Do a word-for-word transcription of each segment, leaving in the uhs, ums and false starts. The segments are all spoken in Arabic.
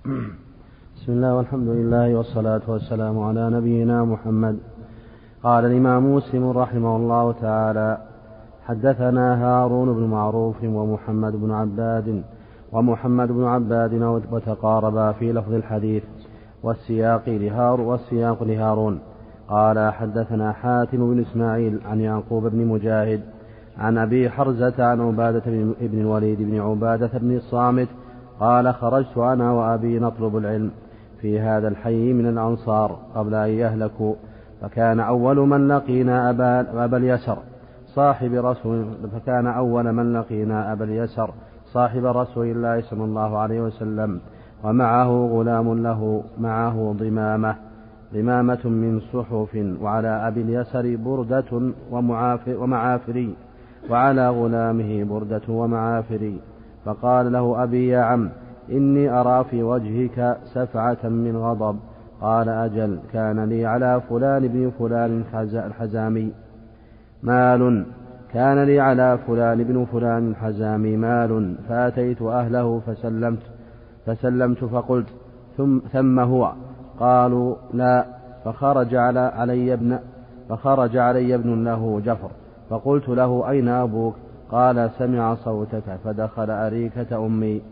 بسم الله والحمد لله والصلاة والسلام على نبينا محمد. قال الإمام مسلم رحمه الله تعالى: حدثنا هارون بن معروف ومحمد بن عباد ومحمد بن عباد وتقاربا في لفظ الحديث والسياق لهار والسياق لهارون. قال: حدثنا حاتم بن إسماعيل عن يعقوب بن مجاهد عن أبي حرزة عن عبادة بن الوليد بن عبادة بن الصامت قال: خرجت أنا وأبي نطلب العلم في هذا الحي من الأنصار قبل أن يهلكوا، فكان أول من لقينا أبا, أبا اليسر صاحب رسول فكان أول من لقينا أبا اليسر صاحب رسول الله صلى الله عليه وسلم، ومعه غلام له معه ضمامة ضمامة من صحف، وعلى أبي اليسر بردة ومعافري، وعلى غلامه بردة ومعافري. فقال له أبي: يا عم، إني أرى في وجهك سفعة من غضب. قال: أجل، كان لي على فلان بن فلان الحزامي مال كان لي على فلان بن فلان الحزامي مال فأتيت أهله فسلمت فسلمت فقلت: ثم, ثم هو؟ قالوا: لا. فخرج على علي ابن فخرج علي ابن له جفر، فقلت له: أين أبوك؟ قال: سمع صوتك فدخل أريكة أمي،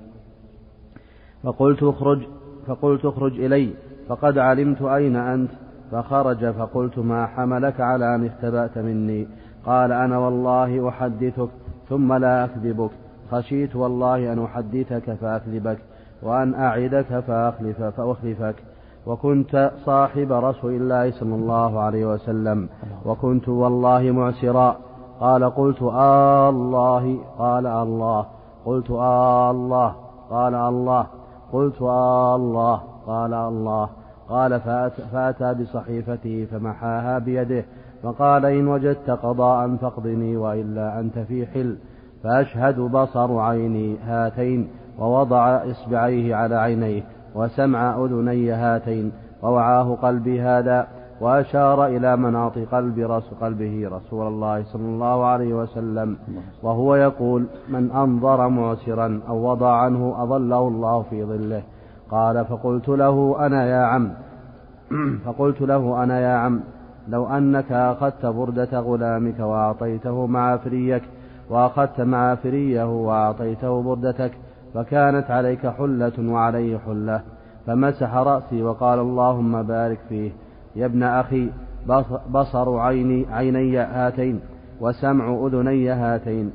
فقلت اخرج فقلت اخرج إلي فقد علمت أين أنت. فخرج، فقلت: ما حملك على أن اختبأت مني؟ قال: أنا والله أحدثك ثم لا أكذبك، خشيت والله أن أحدثك فأكذبك، وأن أعدك فأخلف فأخلفك، وكنت صاحب رسول الله صلى الله عليه وسلم، وكنت والله معسرا. قال: قلت: آه الله. قال: الله. قلت: آه الله. قال: الله. قلت: آه الله. قال: الله. قال: فأتى بصحيفته فمحاها بيده، فقال: إن وجدت قضاء فاقضني، وإلا أنت في حل. فأشهد بصر عيني هاتين، ووضع إصبعيه على عينيه، وسمع أذني هاتين، ووعاه قلبي هذا، وأشار إلى مناط قلب رسول قلبه رسول الله صلى الله عليه وسلم وهو يقول: من أنظر معسرا أو وضع عنه أظله الله في ظله. قال: فقلت له: أنا يا عم فقلت له أنا يا عم لو أنك أخذت بردة غلامك وأعطيته معافريك، وأخذت معافريه وأعطيته بردتك، فكانت عليك حلة وعليه حلة. فمسح رأسي وقال: اللهم بارك فيه. يا ابن أخي، بصر عيني عيني هاتين، وسمع أذني هاتين،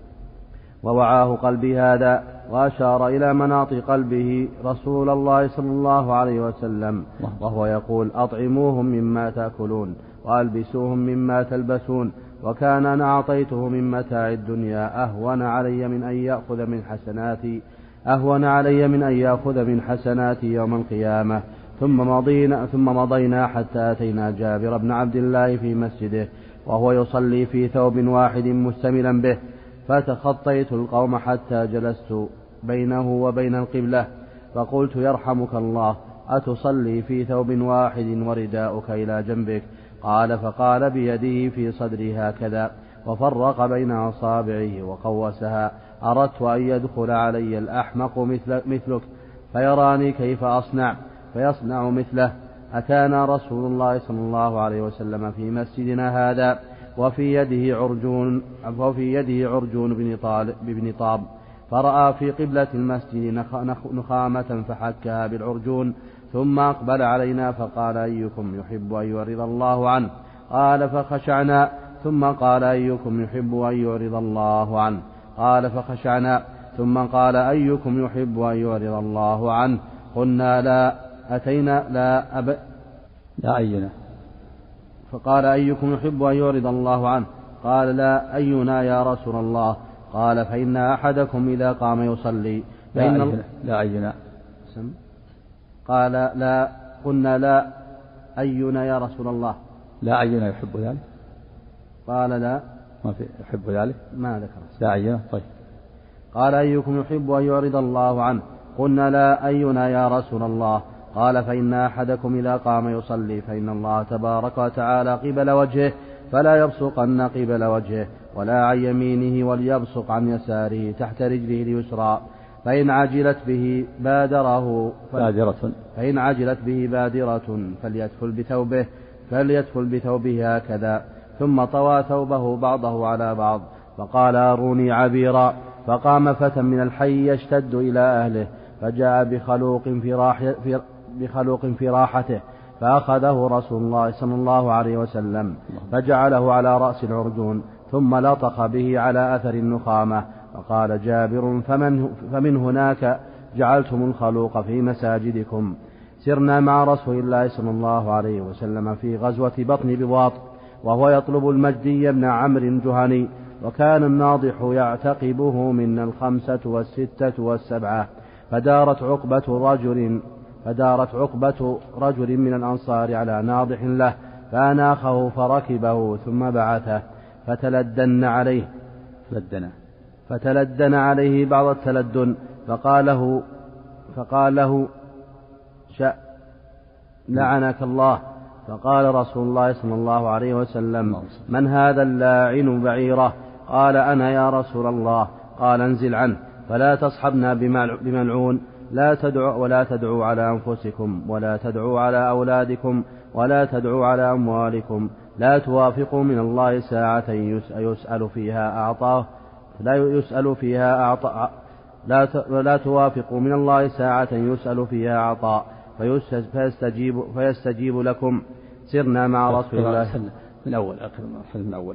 ووعاه قلبي هذا. وأشار إلى مناط قلبه رسول الله صلى الله عليه وسلم وهو يقول: أطعموهم مما تأكلون، وألبسوهم مما تلبسون، وكان أنا أعطيته من متاع الدنيا أهون علي من أن يأخذ من حسناتي أهون علي من أن يأخذ من حسناتي يوم القيامة. ثم مضينا, ثم مضينا حتى أتينا جابر بن عبد الله في مسجده وهو يصلي في ثوب واحد مستملا به، فتخطيت القوم حتى جلست بينه وبين القبلة، فقلت: يرحمك الله، أتصلي في ثوب واحد ورداؤك إلى جنبك؟ قال: فقال بيده في صدري هكذا، وفرق بين أصابعه وقوسها: أردت أن يدخل علي الأحمق مثل مثلك فيراني كيف أصنع فيصنع مثله. أتانا رسول الله صلى الله عليه وسلم في مسجدنا هذا، وفي يده عرجون وفي يده عرجون بن طالب بن طاب، فرأى في قبلة المسجد نخامة فحكها بالعرجون، ثم أقبل علينا فقال: أيكم يحب أن يعرض الله عنه؟ قال: فخشعنا. ثم قال: أيكم يحب أن يعرض الله عنه؟ قال: فخشعنا. ثم قال: أيكم يحب أن يعرض الله عنه؟ قلنا: لا. أتينا لا أب لا أينا. فقال: أيكم يحب أن يعرض الله عنه؟ قال: لا. أينا يا رسول الله؟ قال: فإن أحدكم إذا قام يصلي فإن لا أينا. لا أينا. قال: لا. قلنا: لا. أينا يا رسول الله؟ لا أينا يحب ذلك؟ قال: لا. ما في يحب ذلك؟ ما ذكر. لا أينا. طيب. قال: أيكم يحب أن يعرض الله عنه؟ قلنا: لا. أينا يا رسول الله؟ قال: فإن أحدكم إذا قام يصلي فإن الله تبارك وتعالى قبل وجهه فلا يبصقن قبل وجهه ولا عن يمينه، وليبصق عن يساره تحت رجله اليسرى. فإن عجلت به بادره بادرة فإن عجلت به بادرة فليدخل بثوبه فليدخل بثوبه هكذا، ثم طوى ثوبه بعضه على بعض، فقال أروني عبيرا. فقام فتى من الحي يشتد إلى أهله، فجاء بخلوق في, راح في, بخلوق في راحته، فأخذه رسول الله صلى الله عليه وسلم فجعله على رأس العرجون، ثم لطخ به على أثر النخامة. فقال جابر: فمن, فمن هناك جعلتم الخلوق في مساجدكم. سرنا مع رسول الله صلى الله عليه وسلم في غزوة بطن بواط، وهو يطلب المجدي بن عمرو الجهني، وكان الناضح يعتقبه منا الخمسة والستة والسبعة. فدارت عقبة رجل فدارت عقبة رجل من الأنصار على ناضح له، فأناخه فركبه ثم بعثه، فتلدن عليه تلدن فتلدن عليه بعض التلدن، فقال له فقال له شأ لعنك الله. فقال رسول الله صلى الله عليه وسلم: من هذا اللاعن بعيره؟ قال: أنا يا رسول الله. قال: انزل عنه فلا تصحبنا بملعون، لا تدعوا ولا تدعوا على أنفسكم، ولا تدعوا على أولادكم، ولا تدعوا على أموالكم، لا توافقوا من الله ساعة يسأل فيها أعطاه لا يسأل فيها أعطى لا لا توافقوا من الله ساعة يسأل فيها عطاء فيستجيب فيستجيب لكم. سرنا مع رسول الله من أول من أول.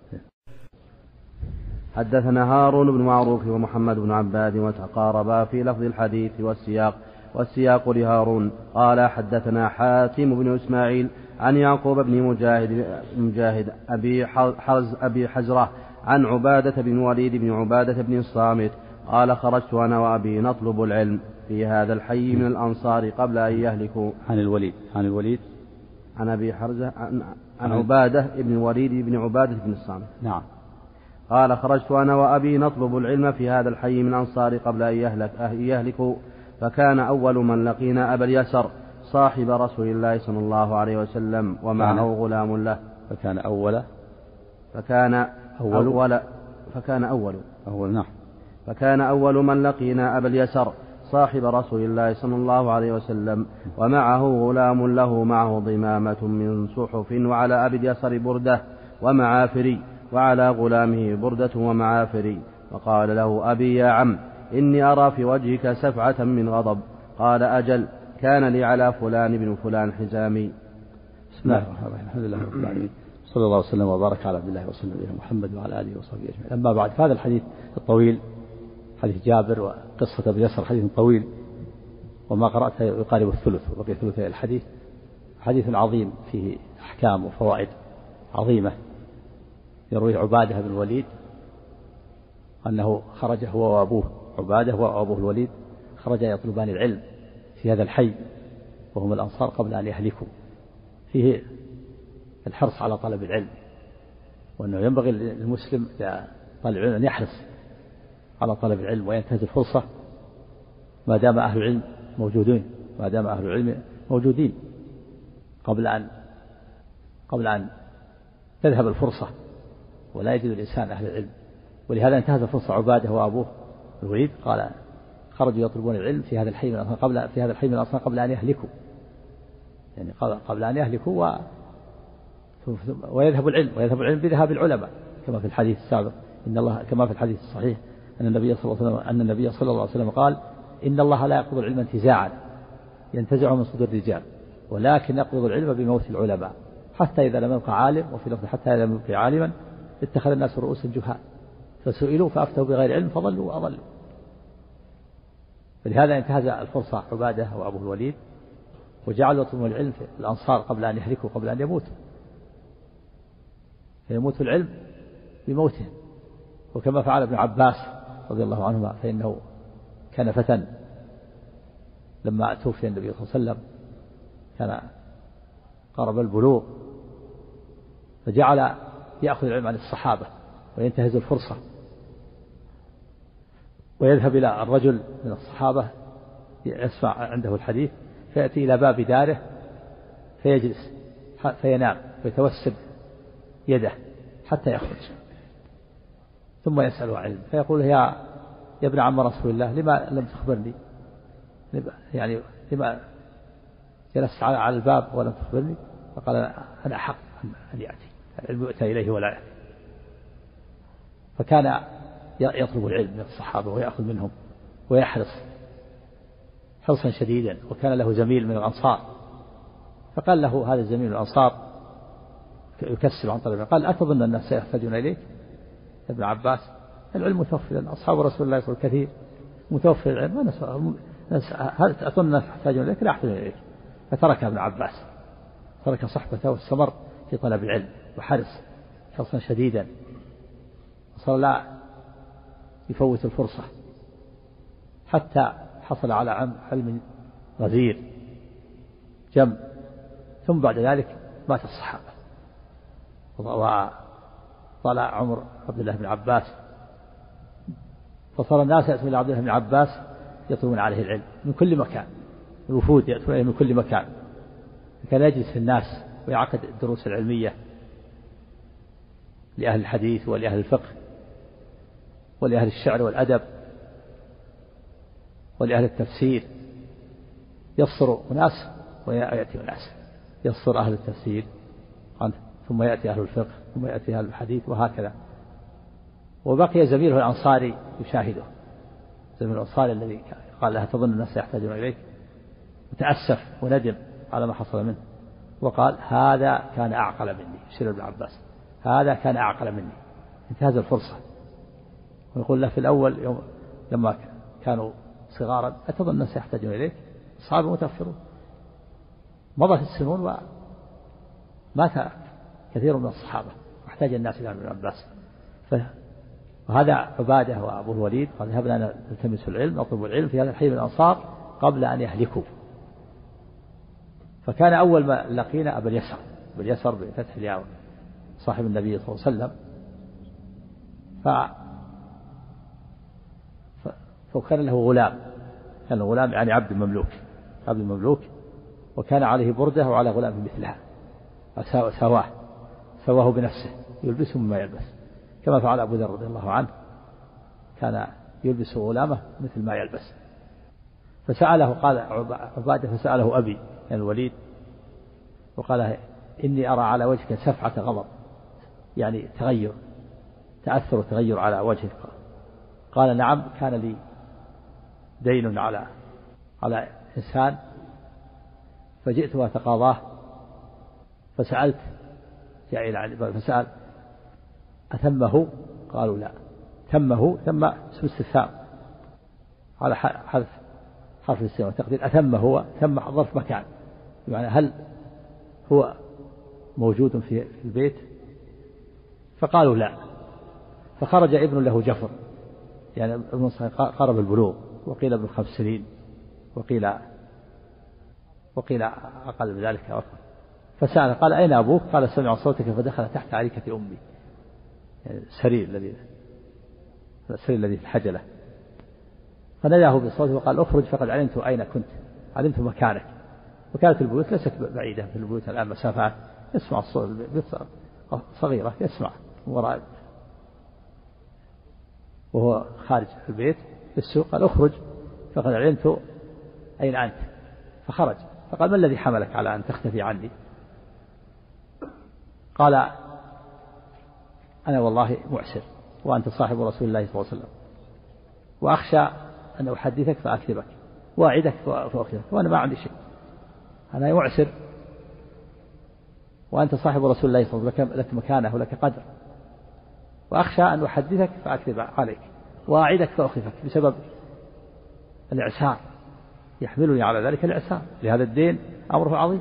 حدثنا هارون بن معروف ومحمد بن عباد وتقاربا في لفظ الحديث والسياق والسياق لهارون. قال: حدثنا حاتم بن إسماعيل عن يعقوب بن مجاهد, مجاهد أبي, حرز أبي حزرة عن عبادة بن وليد بن عبادة بن الصامت قال: خرجت أنا وأبي نطلب العلم في هذا الحي من الأنصار قبل أن يهلكوا. عن الوليد عن الوليد عن أبي حرزة عن, عن عبادة بن وليد بن عبادة بن الصامت. نعم. قال: خرجت أنا وأبي نطلب العلم في هذا الحي من الأنصار قبل أن يهلك يهلكوا، فكان أول من لقينا أبا اليسر صاحب رسول الله صلى الله عليه وسلم ومعه غلام له. فكان أول فكان أول, أول فكان أول أول نعم فكان أول من لقينا أبا اليسر صاحب رسول الله صلى الله عليه وسلم ومعه غلام له معه ضمامة من صحف، وعلى أبي اليسر بردة ومعافري، وعلى غلامه بردة ومعافري. وقال له أبي: يا عم، إني أرى في وجهك سفعة من غضب. قال: أجل، كان لي على فلان بن فلان حزامي. بسم الله الرحمن الرحيم. الحمد لله رب العالمين، صلى الله وسلم وبارك على عبد الله ورسوله محمد وعلى آله وصحبه أجمعين. أما بعد، هذا الحديث الطويل حديث جابر وقصة أبي يسر حديث طويل، وما قرأته يقارب الثلث وبقي ثلثي الحديث. حديث عظيم فيه أحكام وفوائد عظيمة. يروي عبادة بن الوليد أنه خرج هو وأبوه، عبادة وأبوه الوليد خرجا يطلبان العلم في هذا الحي وهم الأنصار قبل أن يهلكوا. فيه الحرص على طلب العلم، وأنه ينبغي للمسلم طالب العلم أن يحرص على طلب العلم وينتهز الفرصة ما دام أهل العلم موجودين ما دام أهل العلم موجودين قبل أن قبل أن تذهب الفرصة ولا يجد الإنسان أهل العلم. ولهذا انتهز فرصة عبادة وأبوه الوليد، قال: خرجوا يطلبون العلم في هذا الحي من الأنصار قبل في هذا الحي من الأنصار قبل أن يهلكوا، يعني قبل أن يهلكوا و... ويذهب العلم ويذهب العلم بذهاب العلماء، كما في الحديث السابق إن الله كما في الحديث الصحيح أن النبي صلى الله عليه وسلم أن النبي صلى الله عليه وسلم قال: إن الله لا يقبض العلم انتزاعا ينتزع من صدور الرجال، ولكن يقبض العلم بموت العلماء، حتى إذا لم يبقى عالم، وفي لفظ حتى إذا لم يبقى عالما اتخذ الناس رؤوسا جهال فسئلوا فأفتوا بغير علم فضلوا وأضلوا. فلهذا انتهز الفرصة عبادة وأبوه الوليد وجعلوا يطلبون العلم في الأنصار قبل أن يهلكوا قبل أن يموتوا، فيموت العلم بموتهم. وكما فعل ابن عباس رضي الله عنهما، فإنه كان فتى لما توفي النبي صلى الله عليه وسلم كان قرب البلوغ، فجعل يأخذ العلم عن الصحابة وينتهز الفرصة ويذهب إلى الرجل من الصحابة يسمع عنده الحديث، فيأتي إلى باب داره فيجلس فينام ويتوسد يده حتى يخرج، ثم يسأله علم فيقول: يا يا ابن عم رسول الله لما لم تخبرني؟ يعني لما جلست على الباب ولم تخبرني؟ فقال أنا أحق أن يأتي، العلم يؤتى إليه ولا يأتي. فكان يطلب العلم من الصحابة ويأخذ منهم ويحرص حرصا شديدا. وكان له زميل من الأنصار، فقال له هذا الزميل من الأنصار يكسر عن طلب، قال أتظن الناس سيحتاجون إليك يا ابن عباس؟ العلم متوفر، أصحاب رسول الله صلى الله عليه وسلم كثير متوفر العلم، هل أظن الناس يحتاجون إليك؟ لا يحتاجون إليك. فترك ابن عباس، ترك صحبته واستمر في طلب العلم وحرص حرصا شديدا، وصار لا يفوت الفرصة حتى حصل على علم غزير جم. ثم بعد ذلك مات الصحابة وطلع عمر عبد الله بن عباس، فصار الناس يأتون إلى عبد الله بن عباس يطلبون عليه العلم من كل مكان، الوفود يأتون إليه من كل مكان. كان يجلس في الناس ويعقد الدروس العلمية لأهل الحديث ولأهل الفقه ولأهل الشعر والأدب ولأهل التفسير، يفصل أناس ويأتي أناس، يفصل أهل التفسير ثم يأتي أهل الفقه ثم يأتي أهل الحديث وهكذا. وبقي زميله الأنصاري يشاهده، زميل الأنصاري الذي قال لها تظن الناس يحتاجون إليك، وتأسف وندم على ما حصل منه، وقال هذا كان أعقل مني، شير ابن عباس هذا كان أعقل مني، انتهز الفرصة. ويقول له في الأول يوم لما كانوا صغارا أتظن الناس يحتاجون إليك؟ الصحابة متأخرون، مضت السنون ومات كثير من الصحابة واحتاج الناس إلى ابن عباس. وهذا عبادة وأبو الوليد قال ذهبنا نلتمس العلم نطلب العلم في هذا الحي من الأنصار قبل أن يهلكوا. فكان أول ما لقينا أبا اليسر، أبا اليسر بفتح الياء صاحب النبي صلى الله عليه وسلم. ف... ف... فكان له غلام، كان له غلام يعني عبد مملوك، عبد مملوك، وكان عليه بردة وعلى غلام مثلها، سواه سواه بنفسه يلبسه مما يلبس، كما فعل أبو ذر رضي الله عنه، كان يلبس غلامه مثل ما يلبس. فسأله قال عبادة فسأله أبي يعني الوليد وقال إني أرى على وجهك سفعة غضب، يعني تغير، تأثر وتغير على وجهك. قال نعم، كان لي دين على على إنسان فجئت وأتقاضاه، فسألت جاء إلى فسأل أتمه؟ قالوا لا. تمه، ثم اسم استفهام على حذف حرف الاستفهام تقدير أتمه، هو تم ظرف مكان، يعني هل هو موجود في البيت؟ فقالوا لا. فخرج ابن له جفر، يعني ابن قرب البلوغ، وقيل ابن خمس سنين، وقيل وقيل أقل من ذلك أكثر. فسأل قال أين أبوك؟ قال سمع صوتك فدخل تحت عريكة أمي، يعني السرير الذي السرير الذي في الحجلة. فناداه بصوته وقال اخرج فقد علمت أين كنت، علمت مكانك. وكانت البيوت ليست بعيدة في البيوت الآن مسافات، يسمع الصوت، البيوت صغيرة يسمع وراء، وهو خارج البيت في السوق. قال اخرج فقد علمت أين أنت. فخرج فقال ما الذي حملك على أن تختفي عني؟ قال أنا والله معسر وأنت صاحب رسول الله صلى الله عليه وسلم، وأخشى أن أحدثك فأكذبك وأعدك فأخذك، وأنا ما عندي شيء، أنا معسر وأنت صاحب رسول الله صلى الله عليه وسلم، لك مكانه ولك قدر، وأخشى أن أحدثك فأكذب عليك وأعدك فأخذك بسبب الإعسار، يحملني على ذلك الإعسار، لهذا الدين أمره عظيم.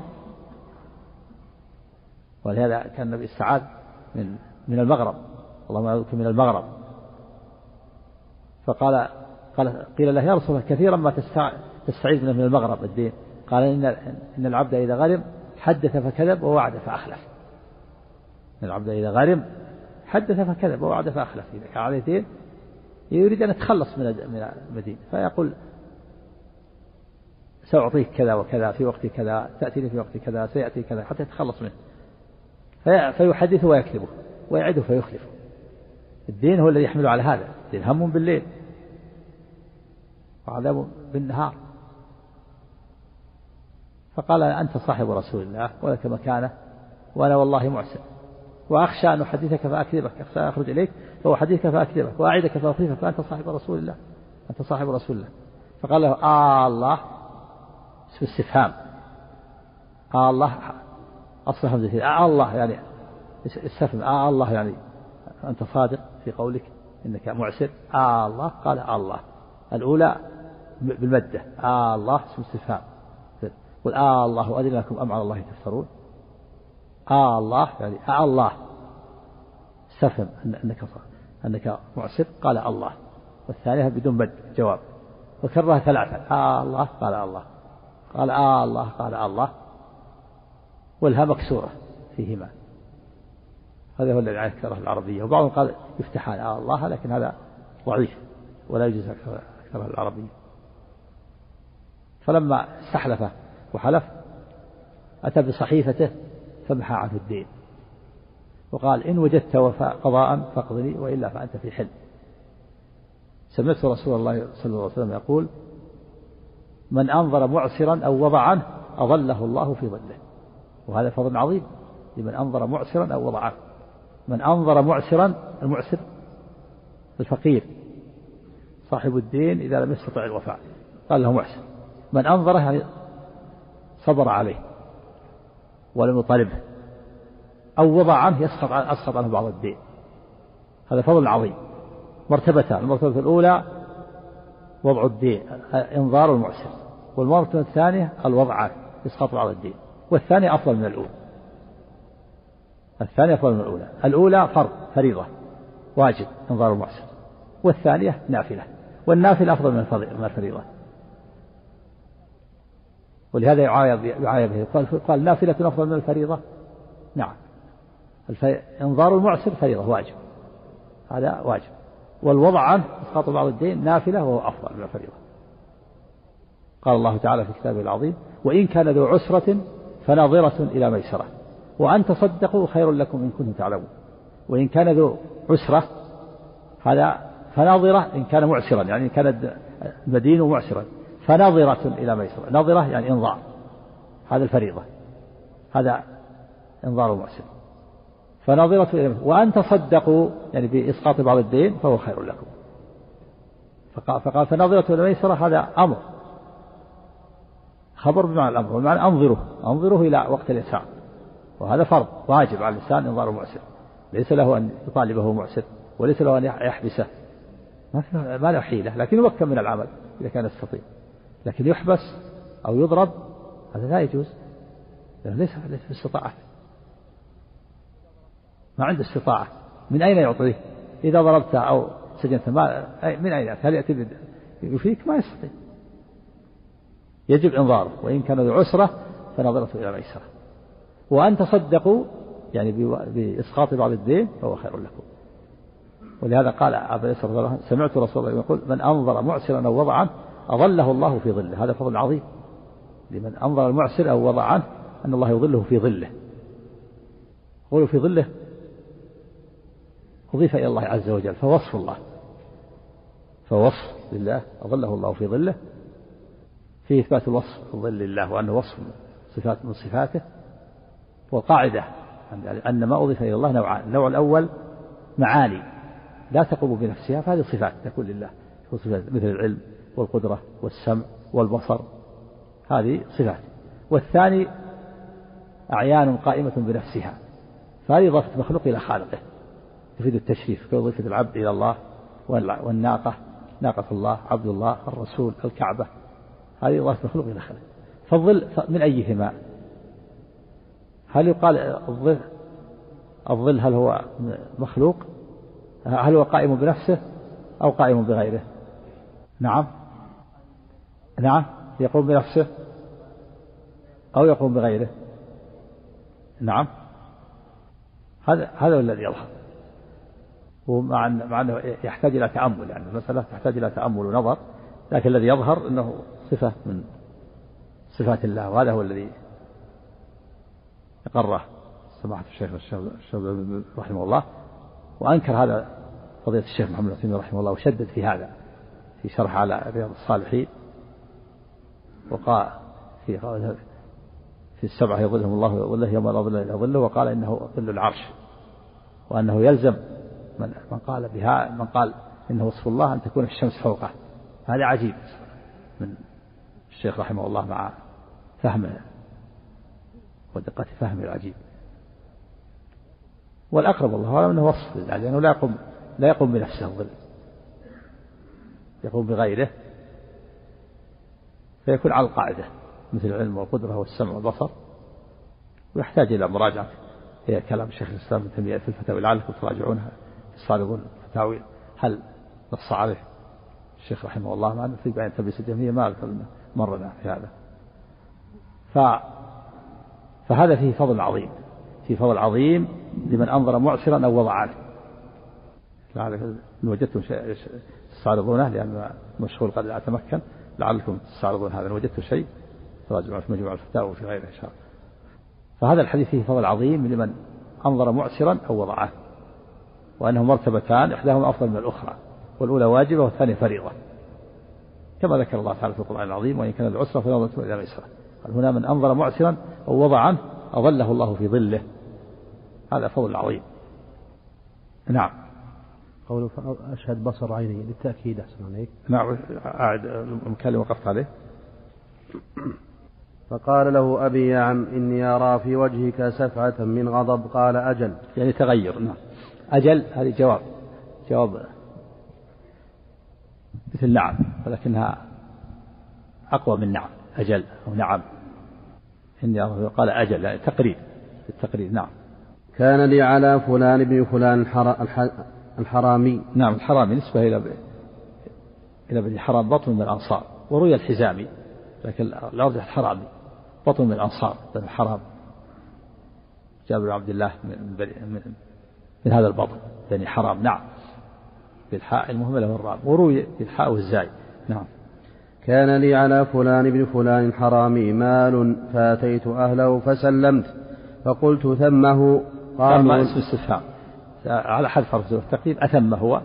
ولهذا كان النبي استعاذ من من المغرب، اللهم أعوذ من المغرب. فقال قال قيل له يا رسول الله كثيرا ما تستعيذ من المغرب الدين، قال إن إن العبد إذا غرم حدث فكذب ووعد فأخلف. إن العبد إذا غرم حدث فكذب ووعد فأخلف. إذا كان عليه دين يريد أن يتخلص من من المدينة فيقول سأعطيك كذا وكذا في وقت كذا، تأتيني في وقت كذا، سيأتي كذا، حتى يتخلص منه، فيحدثه ويكذبه ويعده فيخلفه. الدين هو الذي يحمله على هذا، الدين هم بالليل وعذاب بالنهار. فقال أنت صاحب رسول الله ولك مكانه وأنا والله معسر، وأخشى أن أحدثك فأكذبك، أخشى أن أخرج إليك فأحدثك فأكذبك وأعدك فأخلفك، فأنت صاحب رسول الله، أنت صاحب رسول الله. فقال له آه الله اسم استفهام، آه الله أصل همزة آه الله يعني استفهم، آه الله يعني أنت صادق في قولك إنك معسر. آه الله قال آه الله الأولى بالمدة، آه الله اسم استفهام، قل آه الله أذن لكم أم على الله تفترون. آه الله يعني آه الله استفهم أنك أنك معسر، قال الله، والثانية بدون مد جواب، وكررها ثلاثة، آه الله قال الله، قال آه الله قال الله، والها مكسورة فيهما. هذا هو الذي يذكره العربية. وبعضهم قال يفتحان آه الله، لكن هذا ضعيف ولا يجوز أكثر العربية. فلما استحلف وحلف أتى بصحيفته فمحى عنه الدين، وقال إن وجدت وفاء قضاء فاقضني وإلا فأنت في حل. سمعت رسول الله صلى الله عليه وسلم يقول من أنظر معسرا أو وضع عنه أظله الله في ظله، وهذا فضل عظيم لمن أنظر معسرا أو وضع عنه. من أنظر معسرا، المعسر الفقير صاحب الدين إذا لم يستطع الوفاء قال له معسر، من أنظره يعني صبر عليه ولم يطالبه، أو وضع عنه يسقط عنه أسقط عنه بعض الدين. هذا فضل عظيم. مرتبتان، المرتبة الأولى وضع الدين إنظار المعسر، والمرتبة الثانية الوضع عنه يسقط بعض الدين، والثانية أفضل من الأولى. الثانية أفضل من الأولى. الأولى فرض فريضة واجب إنظار المعسر، والثانية نافلة، والنافلة أفضل من الفريضة. ولهذا يعايب يعايب به، قال قال نافلة أفضل من الفريضة. نعم، إنظار المعسر فريضة واجب، هذا واجب، والوضع عنه إسقاط بعض الدين نافلة وهو أفضل من الفريضة. قال الله تعالى في كتابه العظيم وإن كان ذو عسرة فناظرة إلى ميسرة وأن تصدقوا خير لكم إن كنتم تعلمون. وإن كان ذو عسرة هذا فناظرة إن كان معسرا، يعني إن كان مدين معسرا، فناظرة إلى ميسرة، ناظرة يعني إنظار، هذا الفريضة، هذا إنظار المعسر. فناظرة إلى ميسرة وأن تصدقوا يعني بإسقاط بعض الدين فهو خير لكم. فقال, فقال فناظرة إلى ميسرة هذا أمر، خبر بمعنى الأمر، ومعنى أنظره أنظره إلى وقت اليسار، وهذا فرض واجب على الإنسان إنظار المعسر، ليس له أن يطالبه معسر وليس له أن يحبسه، ما له حيلة، لكن يمكن من العمل إذا كان يستطيع. لكن يحبس أو يضرب هذا لا يجوز، ليس ليس في استطاعة، ما عنده استطاعة، من أين يعطيه؟ إذا ضربته أو سجنته ما من أين؟ هل يأتي يفيك؟ ما يستطيع، يجب إنظاره. وإن كان ذو عسرة فنظرة إلى ميسرة وأن تصدقوا يعني بإسقاط بعض الدين فهو خير لكم. ولهذا قال أبو يسر رضي الله عنه سمعت رسول الله يقول من أنظر معسرا أو وضع عنه أظله الله في ظله. هذا فضل عظيم لمن أنظر المعسر أو وضع عنه أن الله يظله في ظله. قولوا في ظله أضيف إلى الله عز وجل، فوصف الله، فوصف لله أظله الله في ظله، فيه إثبات الوصف ظل الله وأنه وصف صفات من صفاته. والقاعدة أن ما أضيف إلى الله نوعان، النوع الأول معاني لا تقوم بنفسها فهذه صفات تكون لله، صفات مثل العلم والقدرة والسمع والبصر، هذه صفات. والثاني أعيان قائمة بنفسها، فهذه إضافة مخلوق إلى خالقه تفيد التشريف، كإضافة العبد إلى الله، والناقة ناقة الله، عبد الله، الرسول، الكعبة، هذه إضافة مخلوق إلى خالقه. فالظل من أيهما؟ هل يقال الظل الظل هل هو مخلوق؟ هل هو قائم بنفسه أو قائم بغيره؟ نعم نعم يقوم بنفسه أو يقوم بغيره. نعم هذا هذا الذي يظهر، ومع مع أنه يحتاج إلى تأمل، يعني المسألة تحتاج إلى تأمل ونظر، لكن الذي يظهر أنه صفة من صفات الله، وهذا هو الذي يقره سماحة الشيخ الشيخ رحمه الله، وأنكر هذا قضية الشيخ محمد بن عثيمين رحمه الله، وشدد في هذا في شرح على رياض الصالحين، وقال في في السبعة يظلهم الله وظله يوم لا ظل إلا ظله، وقال إنه ظل العرش، وأنه يلزم من من قال بها من قال إنه وصف الله أن تكون الشمس فوقه. هذا عجيب من الشيخ رحمه الله مع فهمه ودقة فهمه العجيب. والأقرب الله أعلم أنه وصف لله، لأنه لا يقوم لا يقوم بنفسه الظل، يقوم بغيره، فيكون على القاعدة مثل العلم والقدرة والسمع والبصر، ويحتاج إلى مراجعة هي كلام الشيخ الإسلام ابن تيمية في الفتاوى لعلكم تراجعونها في الصالحون الفتاوي، هل نص عليه الشيخ رحمه الله مع في بيان تلبيس الجهمية ما أذكر مرنا في هذا. ف... فهذا فيه فضل عظيم، فيه فضل عظيم لمن أنظر معسرا أو وضع عنه. لعلكم إن وجدتم شيء تستعرضونه لأن مشغول قد لا أتمكن، لعلكم تستعرضون هذا إن وجدتم شيء تراجعوا في مجموع الفتاوى وفي غيره إن شاء الله. فهذا الحديث فيه فضل عظيم لمن أنظر معسرا أو وضعه، وأنه مرتبتان إحداهما أفضل من الأخرى، والأولى واجبة والثانية فريضة، كما ذكر الله تعالى في القرآن العظيم: وإن كان العسرة فنظرة إلى ميسرة. قال هنا من أنظر معسرا أو وضع عنه أظله الله في ظله، هذا فضل عظيم. نعم. قوله أشهد بصر عيني للتأكيد أحسن عليك. نعم أعد المكان وقفت عليه. فقال له أبي يا عم إني أرى في وجهك سفعة من غضب. قال أجل، يعني تغير. نعم. أجل هذه جواب جواب مثل نعم، ولكنها أقوى من نعم. أجل أو نعم. إني أرى قال أجل يعني تقرير التقرير. نعم. كان لي على فلان بن فلان الحر... الحرامي. نعم الحرامي نسبة إلى ب... إلى بني حرام، بطن من الأنصار، وروي الحزامي لكن الأرض الحرامي بطن من الأنصار بن حرام، جابر بن عبد الله من, من, من هذا البطن بني حرام. نعم بالحاء المهملة والراء، وروي بالحاء والزاي. نعم. كان لي على فلان بن فلان الحرامي مال فأتيت أهله فسلمت فقلت ثمه. قال ما اسم استفهام على حد حرف التقديم، أثم هو،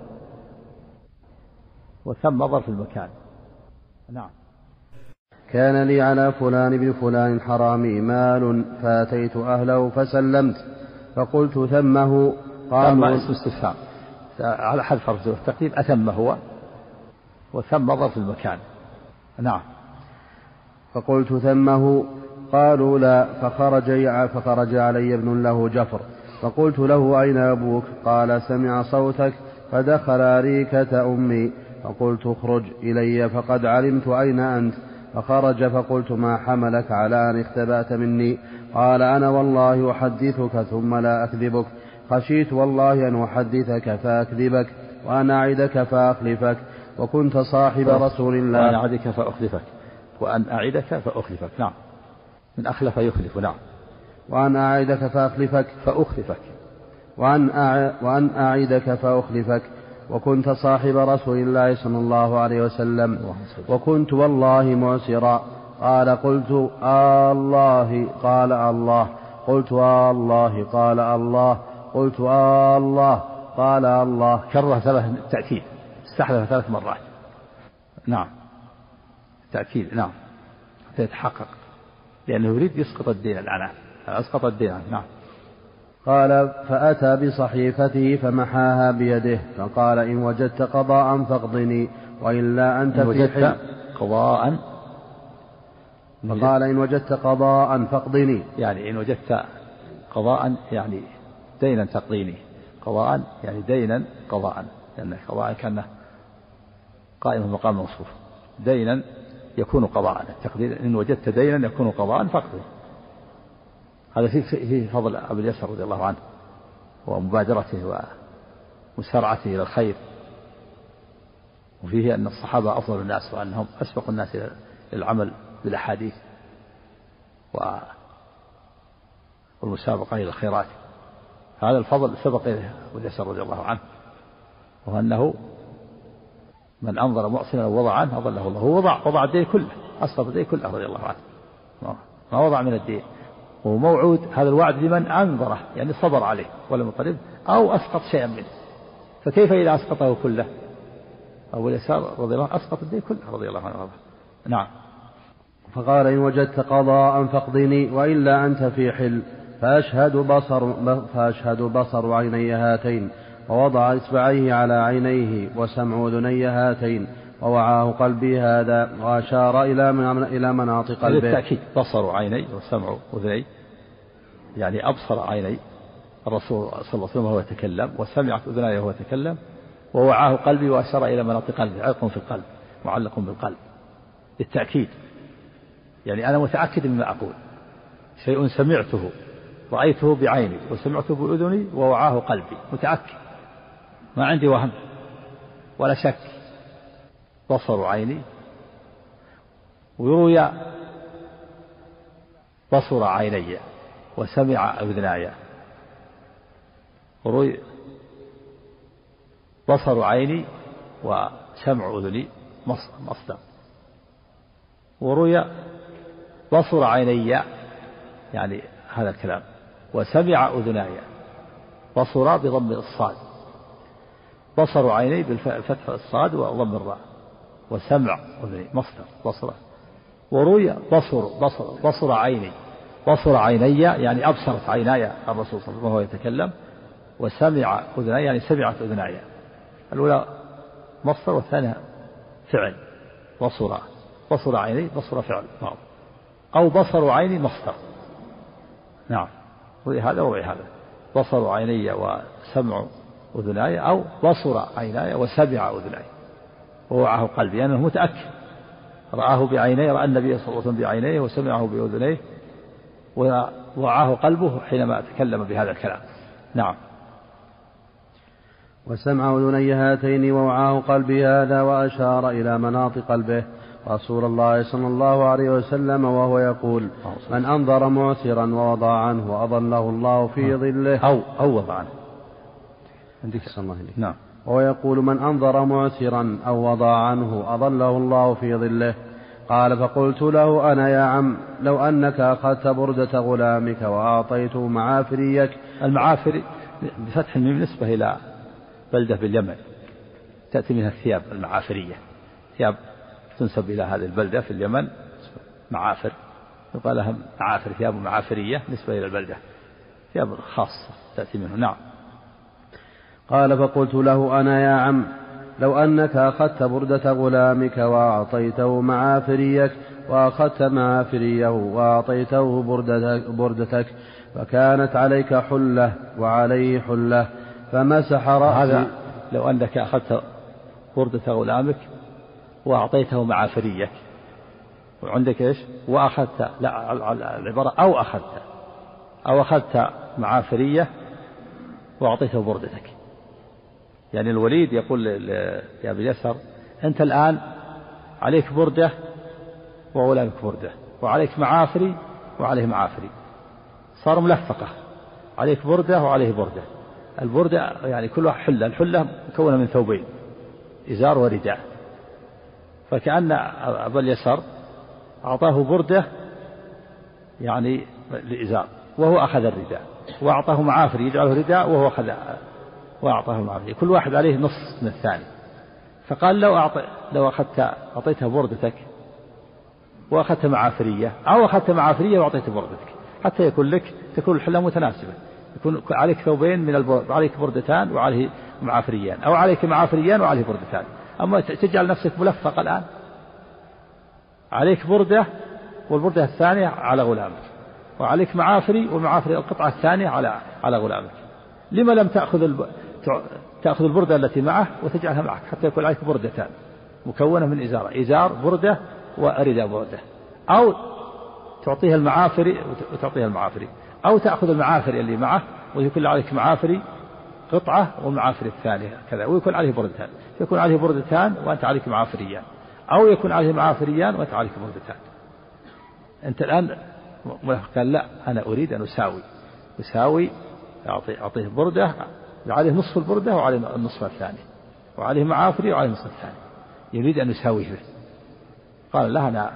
وثم ظرف المكان. نعم. كان لي على فلان بن فلان الحرامي مال فأتيت أهله فسلمت فقلت ثمه. قال ما اسم استفهام على حد حرف التقديم، أثم هو، وثم ظرف المكان. نعم. فقلت ثمه. قالوا لا. فخرج فخرج علي ابن له جفر فقلت له أين أبوك؟ قال سمع صوتك فدخل أريكة أمي فقلت اخرج إلي فقد علمت أين أنت. فخرج فقلت ما حملك على أن اختبأت مني؟ قال أنا والله أحدثك ثم لا أكذبك، خشيت والله أن أحدثك فأكذبك وأن أعدك فأخلفك، وكنت صاحب رسول الله. وأن أعدك فأخلفك وأن أعدك فأخلفك. نعم من أخلف يخلف. نعم. وأن أعدك فأخلفك فأخلفك وأن, أع... وأن أعدك فأخلفك، وكنت صاحب رسول الله صلى الله عليه وسلم، وكنت والله معسرا. قال قلت آه الله. قال الله. قلت آه الله. قال الله. قلت آه الله. قال الله. كرر ثلاث تأكيد، استحلف ثلاث مرات. نعم تأكيد. نعم يتحقق لأنه يريد يسقط الدين الآن، أسقط الدين. نعم. قال فأتى بصحيفته فمحاها بيده فقال إن وجدت قضاء فاقضني وإلا أنت في حل قضاء. فقال إن وجدت قضاء فاقضني، يعني إن وجدت قضاء يعني دينا تقضيني، قضاء يعني دينا قضاء، لأن يعني قضاء كان قائما مقام موصوف، دينا يكون قضاء، التقدير إن وجدت دينا يكون قضاء فاقضي. هذا فيه فيه فضل أبي اليسر رضي الله عنه ومبادرته ومسارعته إلى الخير، وفيه أن الصحابة أفضل الناس وأنهم أسبق الناس إلى العمل بالأحاديث والمسابقة إلى الخيرات. هذا الفضل سبق إليه أبو اليسر رضي الله عنه، وأنه من أنظر محسنا ووضع عنه أضله الله. هو وضع وضع الدين كله، أسقط الدين كله رضي الله عنه، ما وضع من الدين. وموعود هذا الوعد لمن أنظره، يعني صبر عليه ولم يطلب أو أسقط شيئا منه. فكيف إذا أسقطه كله؟ أبو اليسار رضي الله عنه أسقط الدين كله رضي الله عنه. نعم. فقال إن وجدت قضاء فاقضني وإلا أنت في حل، فأشهد بصر, فأشهد بصر عيني هاتين، ووضع إصبعيه على عينيه وسمع أذني هاتين، ووعاه قلبي هذا، وأشار إلى إلى مناطق قلبه. بالتأكيد بصر عيني وسمع أذني، يعني أبصر عيني الرسول صلى الله عليه وسلم وهو يتكلم، وسمعت أذني وهو يتكلم، ووعاه قلبي وأشار إلى مناطق قلبه، عقل في القلب معلق بالقلب بالتأكيد. يعني أنا متأكد مما أقول، شيء سمعته رأيته بعيني وسمعته بأذني ووعاه قلبي، متأكد ما عندي وهم ولا شك. بصر عيني، ويروي بصر عيني وسمع أذناي، وروي بصر عيني وسمع أذني مصدر، وروي بصر عيني يعني هذا الكلام، وسمع أذناي بصر بضم الصاد، بصر عيني بالفتح الصاد وضم الراء، وسمع أذني مصدر بصر. وروي بصر بصر بصر عيني بصر عيني يعني أبصرت عيناي الرسول صلى الله عليه وسلم وهو يتكلم، وسمع أذناي يعني سمعت أذناي. الأولى مصدر والثانية فعل، بصر بصر عيني بصر فعل نعم، أو بصر عيني مصدر. نعم روي هذا وروي هذا، بصر عيني وسمع أذناي، أو بصر عيناي وسمع أذناي ووعاه قلبي، لأنه يعني متأكد رآه بعينيه، رأى النبي صلى الله عليه وسلم بعينيه وسمعه بأذنيه ووعاه قلبه حينما تكلم بهذا الكلام. نعم. وسمع أذني هاتين ووعاه قلبي هذا، وأشار إلى مناط قلبه رسول الله صلى الله عليه وسلم وهو يقول: من أنظر معسرا ووضع عنه وأظله الله في ظله، أو أو وضع عنه. عندك صلى الله عليه. نعم. وهو يقول: من أنظر معسرا أو وضع عنه أظله الله في ظله. قال: فقلت له: أنا يا عم، لو أنك أخذت بردة غلامك وأعطيته معافريك. المعافري بفتح الميم نسبة إلى بلدة باليمن، تأتي منها الثياب المعافرية، ثياب تنسب إلى هذه البلدة في اليمن معافر، يقال لها معافر، ثياب معافرية نسبة إلى البلدة، ثياب خاصة تأتي منه. نعم. قال: فقلت له: أنا يا عم، لو أنك أخذت بردة غلامك وأعطيته معافريك وأخذت معافريه وأعطيته بردتك, بردتك فكانت عليك حلة وعليه حلة، فمسح رأسي. هذا لو أنك أخذت بردة غلامك وأعطيته معافريك، وعندك إيش وأخذت، لا العبارة أو أخذت أو أخذت معافرية وأعطيته بردتك. يعني الوليد يقول لأبي اليسر: أنت الآن عليك بردة وغلامك بردة، وعليك معافري وعليه معافري، صار ملفقة، عليك بردة وعليه بردة. البردة يعني كل واحد حلة، الحلة مكونة من ثوبين، إزار ورداء، فكأن أبا اليسر أعطاه بردة يعني لإزار وهو أخذ الرداء، وأعطاه معافري يجعله رداء وهو أخذ وأعطاه المعافري، كل واحد عليه نص من الثاني. فقال: لو أعطي لو أخذت أعطيتها بردتك وأخذت معافرية، أو أخذت معافرية وأعطيت بردتك، حتى يكون لك تكون الحلة متناسبة، يكون عليك ثوبين من البرد، عليك بردتان وعليه معافريان، أو عليك معافريان وعليه بردتان. أما تجعل نفسك ملفق الآن، عليك بردة والبردة الثانية على غلامك، وعليك معافري والمعافري القطعة الثانية على على غلامك. لما لم تأخذ الب... تأخذ البردة التي معه وتجعلها معك، حتى يكون عليك بردتان مكونة من إزارة، إزار بردة ورداء بردة، أو تعطيها المعافري وتعطيها المعافري، أو تأخذ المعافري اللي معه ويكون عليك معافري قطعة والمعافري الثانية كذا، ويكون عليه بردتان، يكون عليه بردتان وأنت عليك معافريان، أو يكون عليه معافريان وأنت عليك بردتان. أنت الآن قال: لا، أنا أريد أن أساوي أساوي أعطي أعطيه بردة عليه نصف البردة وعليه النصف الثاني، وعليه معافري وعليه النصف الثاني، يريد أن يساويه. قال: لا، أنا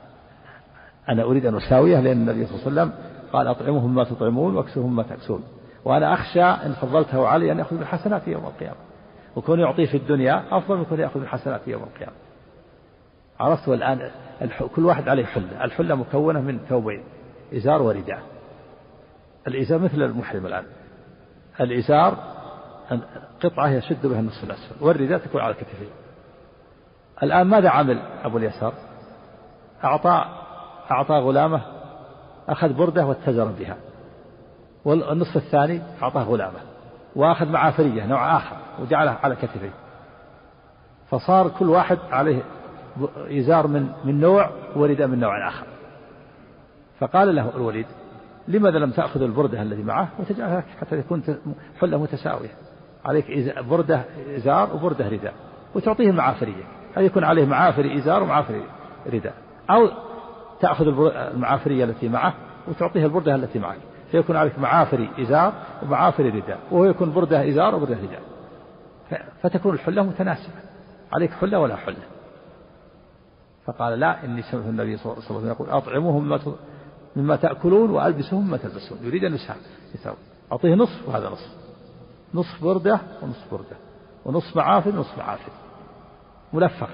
أنا أريد أن أساويه، لأن النبي صلى الله عليه وسلم قال: أطعمهم ما تطعمون واكسوهم ما تكسون، وأنا أخشى إن فضلته علي أن يأخذ بالحسنات يوم القيامة، وكون يعطيه في الدنيا أفضل من كون يأخذ من حسناته يوم القيامة. عرفت؟ والآن كل واحد عليه حلة، الحلة مكونة من ثوبين، إزار ورداء. الإزار مثل المحرم الآن، الإزار قطعة يشد بها النصف الأسفل، والرداء تكون على كتفه. الآن ماذا عمل أبو اليسار؟ أعطى أعطى غلامه، أخذ بردة واتزر بها، والنصف الثاني أعطاه غلامه، وأخذ معافرية نوع آخر وجعلها على كتفه، فصار كل واحد عليه إزار من من نوع ورداء من نوع آخر. فقال له الوليد: لماذا لم تأخذ البردة الذي معه وتجعلها حتى يكون حلة متساوية؟ عليك بردة إزار وبردة رداء، وتعطيه معافرية، هل يكون عليه معافري إزار ومعافري رداء، أو تأخذ المعافرية التي معه وتعطيه البردة التي معك، فيكون عليك معافري إزار ومعافري رداء، وهو يكون بردة إزار وبردة رداء، فتكون الحلة متناسبة، عليك حلة ولا حلة. فقال: لا، إني سمعت النبي صلى الله عليه وسلم يقول: أطعموهم مما تأكلون وألبسوهم مما تلبسون. يريد أن يساوي، أعطيه نصف وهذا نصف، نصف بردة ونصف بردة، ونصف معافر ونصف معافر، ملفقة،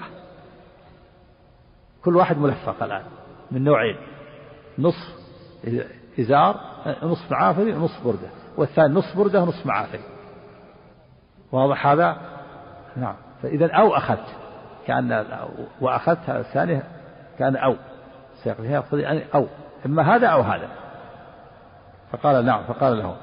كل واحد ملفق الآن من نوعين، نصف إزار نصف معافري ونصف بردة، والثاني نصف بردة ونصف معافري. واضح هذا؟ نعم. فإذا أو أخذت كأن وأخذت الثانية كان أو سيقضيها أو إما هذا أو هذا. فقال: نعم. فقال له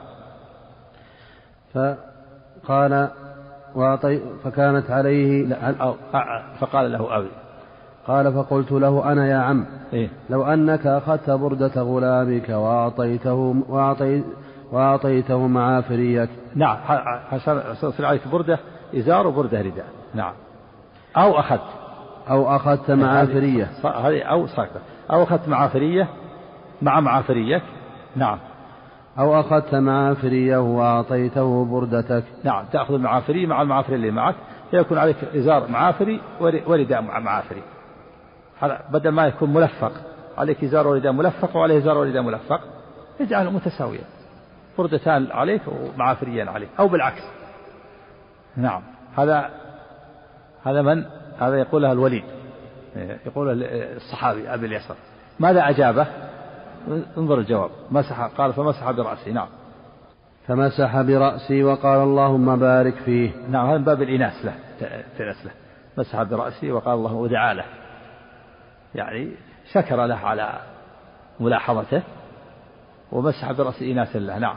فقال وأعطي فكانت عليه أو فقال له أبي. قال: فقلت له: أنا يا عم، إيه؟ لو أنك أخذت بردة غلامك وأعطيته وأعطيت وأعطيته معافريك. نعم، حصل عليك بردة إزار وبردة رداء. نعم. أو أخذت أو أخذت معافرية، هذه أو ساكتة، أو أخذت معافرية مع معافريك. نعم. أو أخذت معافرية وأعطيته بردتك. نعم، تأخذ المعافري مع المعافري اللي معك، فيكون عليك إزار معافري ورداء مع معافري. هذا بدل ما يكون ملفق، عليك إزار ورداء ملفق وعليه إزار ورداء ملفق، يجعله متساويا، بردتان عليك ومعافريان عليك، أو بالعكس. نعم. هذا هذا من هذا يقولها الوليد، يقول الصحابي أبي اليسر. ماذا أجابه؟ انظر الجواب. مسح، قال: فمسح برأسي. نعم. فمسح برأسي وقال: اللهم بارك فيه. نعم، هذا من باب الإناث له، تأنس له. مسح برأسي وقال: الله ودعا له، يعني شكر له على ملاحظته، ومسح برأسي إناث له. نعم.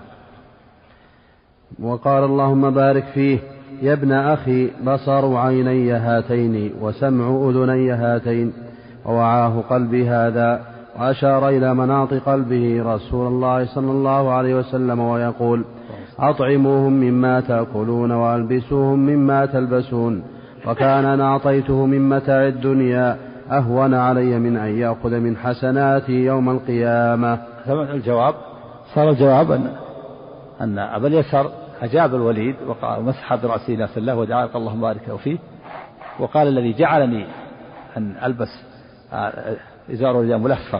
وقال: اللهم بارك فيه يا ابن أخي، بصر عيني هاتين وسمع أذني هاتين ووعاه قلبي هذا. وأشار إلى مناط قلبه رسول الله صلى الله عليه وسلم ويقول: أطعموهم مما تأكلون وألبسوهم مما تلبسون، وكان أنا أعطيته من متاع الدنيا أهون علي من أن يأخذ من حسناتي يوم القيامة. الجواب صار الجواب أن أن أبا اليسر أجاب الوليد وقال: مسح برأسي ناس الله ودعا، قال: اللهم بارك له فيه. وقال: الذي جعلني أن ألبس إزار ورداء ملفق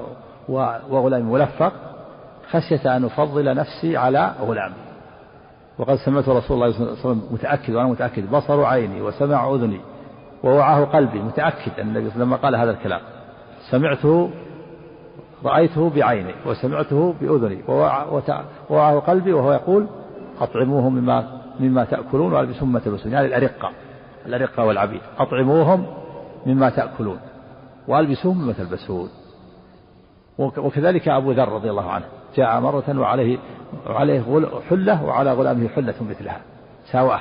وغلام ملفق خشية أن أفضل نفسي على غلامي. وقد سمعت رسول الله صلى الله عليه وسلم متأكد، وأنا متأكد، بصر عيني وسمع أذني ووعاه قلبي، متأكد أن النبي لما قال هذا الكلام سمعته رأيته بعيني وسمعته بأذني ووعاه قلبي، وهو يقول: أطعموهم مما مما تأكلون وألبسوهم مما تلبسون، يعني الأرقة الأرقة والعبيد، أطعموهم مما تأكلون وألبسوهم مما تلبسون. وكذلك أبو ذر رضي الله عنه جاء مرة وعليه وعليه حلة وعلى غلامه حلة مثلها ساواه،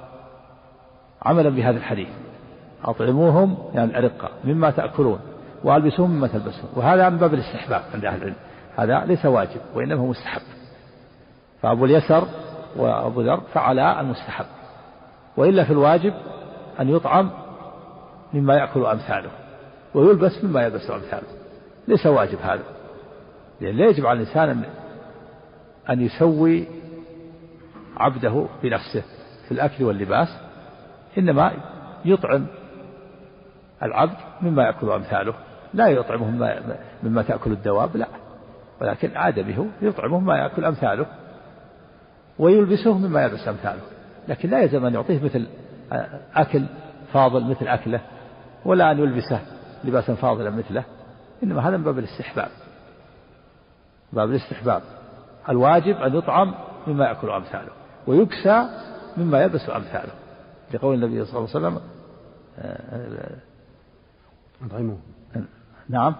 عملا بهذا الحديث: أطعموهم يعني الأرقة مما تأكلون وألبسوهم مما تلبسون. وهذا من باب الاستحباب عند أهل العلم، هذا ليس واجب وإنما هو مستحب. فأبو اليسر وأبو ذر فعلا المستحب، وإلا في الواجب أن يطعم مما يأكل أمثاله ويلبس مما يلبس أمثاله، ليس واجب هذا، لأن لا يجب على الإنسان أن يسوي عبده بنفسه في الأكل واللباس، إنما يطعم العبد مما يأكل أمثاله، لا يطعمه مما, مما تأكل الدواب، لا، ولكن آدمه يطعمه مما يأكل أمثاله ويلبسه مما يلبس أمثاله، لكن لا يلزم أن يعطيه مثل أكل فاضل مثل أكله، ولا أن يلبسه لباسا فاضلا مثله، إنما هذا من باب الاستحباب، باب الاستحباب. الواجب أن يطعم مما يأكل أمثاله، ويكسى مما يلبس أمثاله، لقول النبي صلى الله عليه وسلم أطعمه. نعم،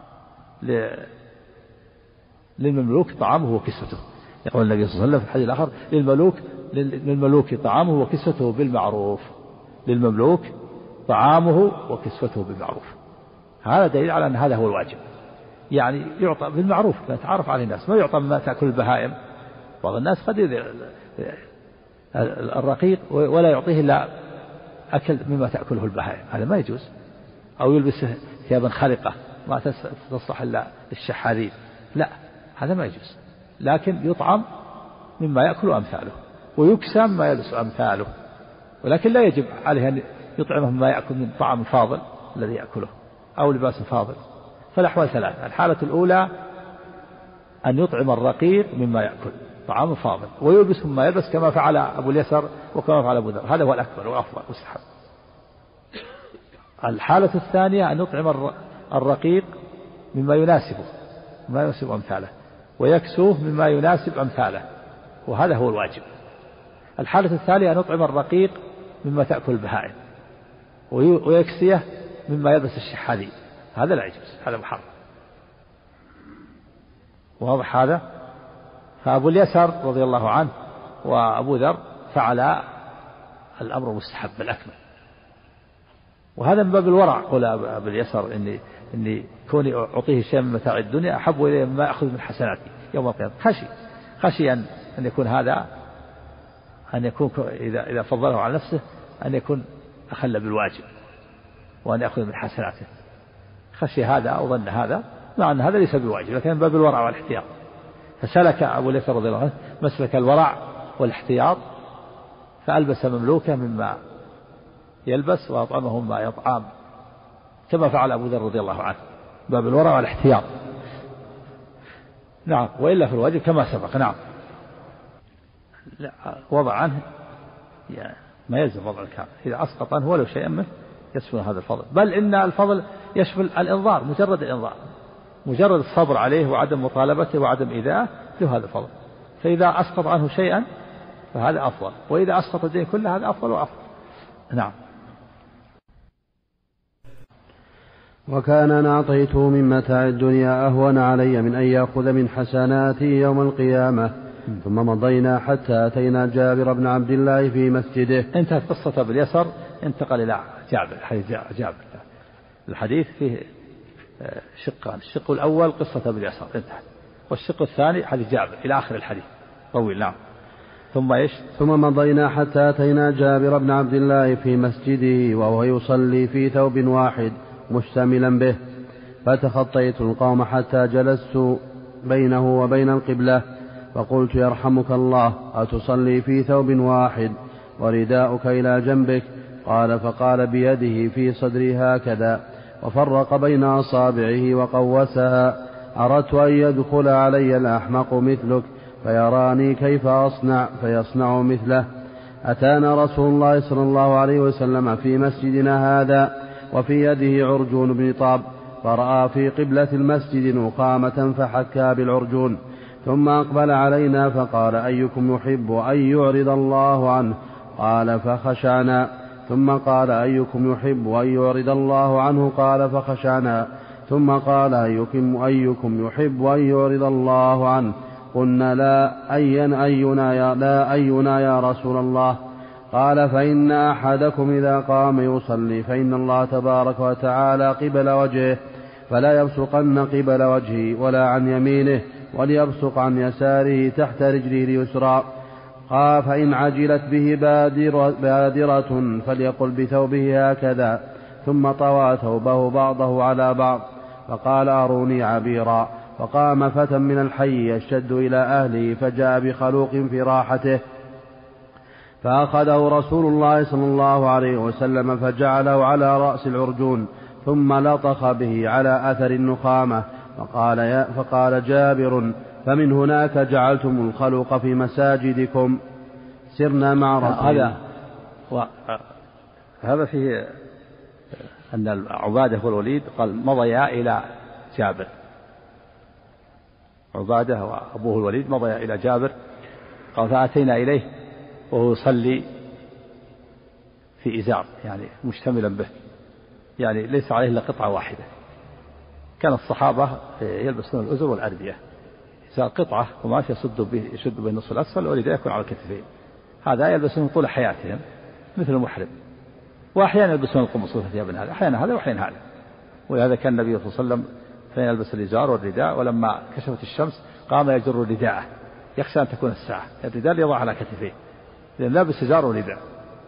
للمملوك طعامه وكسوته، يقول النبي صلى الله عليه وسلم في الحديث الآخر للملوك للملوك طعامه وكسوته بالمعروف، للمملوك طعامه وكسوته بالمعروف. هذا دليل على أن هذا هو الواجب، يعني يعطى بالمعروف لا يتعارف عليه الناس، ما يعطى مما تأكل البهائم. بعض الناس قد الرقيق ولا يعطيه إلا أكل مما تأكله البهائم، هذا ما يجوز. أو يلبسه ثيابا خلقة ما تصلح إلا للشحاذين، لا هذا ما يجوز. لكن يطعم مما يأكل أمثاله، ويكسى مما يلبس أمثاله، ولكن لا يجب عليه أن يطعمه مما يأكل من طعام فاضل الذي يأكله أو لباس فاضل. فالأحوال ثلاثة: الحالة الأولى أن يطعم الرقيق مما يأكل طعام فاضل، ويلبس مما يلبس كما فعل أبو اليسر وكما فعل أبو ذر، هذا هو الأكبر والأفضل والمستحب. الحالة الثانية أن يطعم الرقيق مما يناسبه، مما يناسب أمثاله، ويكسوه مما يناسب أمثاله، وهذا هو الواجب. الحالة الثانية أن يطعم الرقيق مما تأكل البهائم، ويكسيه مما يلبس الشحاذي، هذا لا يجوز، هذا محرم. واضح هذا؟ فأبو اليسر رضي الله عنه وأبو ذر فعل الأمر مستحب الأكمل، وهذا من باب الورع. قال أبو اليسر إني إني كوني أعطيه شيء من متاع الدنيا أحب إليه مما أخذ من حسناتي يوم القيامة. خشي خشي أن أن يكون هذا أن يكون إذا إذا فضله على نفسه أن يكون أخل بالواجب وأن يأخذ من حسناته، خشي هذا أو ظن هذا، مع أن هذا ليس بواجب، لكن من باب الورع والاحتياط. فسلك أبو اليسر رضي الله عنه مسلك الورع والاحتياط، فألبس مملوكه مما يلبس وأطعمه مما يطعم، كما فعل أبو ذر رضي الله عنه، باب الورع والاحتياط. نعم، وإلا في الواجب كما سبق. نعم، وضع عنه يعني ما يلزم وضع الكامل، إذا أسقط عنه ولو شيئا منه يشمل هذا الفضل، بل إن الفضل يشمل الإنظار، مجرد الإنظار، مجرد الصبر عليه وعدم مطالبته وعدم إيذائه له هذا الفضل. فإذا أسقط عنه شيئا فهذا أفضل، وإذا أسقط الدين كله هذا أفضل وأفضل. نعم. وكان أن أعطيته من متاع الدنيا أهون علي من أن يأخذ من حسناتي يوم القيامة. ثم مضينا حتى أتينا جابر بن عبد الله في مسجده. انتهت قصة أبي اليسر، انتقل إلى جابر. حديث جابر الحديث فيه شقان، الشق الأول قصة أبي اليسر انتهت، والشق الثاني حديث جابر إلى آخر الحديث طويل. نعم. ثم إيش؟ ثم مضينا حتى أتينا جابر بن عبد الله في مسجده وهو يصلي في ثوب واحد مشتملا به، فتخطيت القوم حتى جلست بينه وبين القبلة، فقلت يرحمك الله أتصلي في ثوب واحد ورداؤك إلى جنبك؟ قال فقال بيده في صدري هكذا وفرق بين أصابعه وقوسها، أردت أن يدخل علي الأحمق مثلك فيراني كيف أصنع فيصنع مثله. أتانا رسول الله صلى الله عليه وسلم في مسجدنا هذا وفي يده عرجون بن طاب، فرأى في قبلة المسجد نخامة فحكى بالعرجون، ثم أقبل علينا فقال أيكم يحب أن يعرض الله عنه؟ قال فخشعنا. ثم قال أيكم يحب أن يعرض الله عنه؟ قال فخشعنا. ثم قال أيكم, أيكم يحب أن يعرض الله عنه؟ قلنا لا أين أينا يا, لا أينا يا رسول الله؟ قال فإن أحدكم إذا قام يصلي فإن الله تبارك وتعالى قبل وجهه، فلا يبصقن قبل وجهه ولا عن يمينه، وليبصق عن يساره تحت رجله اليسرى. قال فإن عجلت به بادرة, بادرة فليقل بثوبه هكذا، ثم طوى ثوبه بعضه على بعض، فقال أروني عبيرا. فقام فتى من الحي يشتد إلى أهله فجاء بخلوق في راحته، فأخذه رسول الله صلى الله عليه وسلم فجعله على رأس العرجون، ثم لطخ به على أثر النخامة. فقال, يا فقال جابر فمن هناك جعلتم الخلوق في مساجدكم؟ سرنا مع رسول هذا هذا فيه أن عبادة والوليد قال مضيا إلى جابر، عبادة وأبوه الوليد مضيا إلى جابر، قال فأتينا إليه وهو يصلي في إزار يعني مشتملا به، يعني ليس عليه إلا قطعة واحدة. كان الصحابة يلبسون الأزر والأردية، إزار قطعة قماش يشد به يشد به النصف الأسفل والرداء يكون على الكتفين، هذا يلبسون طول حياتهم مثل المحرم. وأحيانا يلبسون القمص والثياب هذا، أحيانا هذا وأحيانا هذا. ولهذا كان النبي صلى الله عليه وسلم كان يلبس الإزار والرداء، ولما كشفت الشمس قام يجر رداءه يخشى أن تكون الساعة، الرداء يضع على كتفيه لأن لابس إزار ورداء.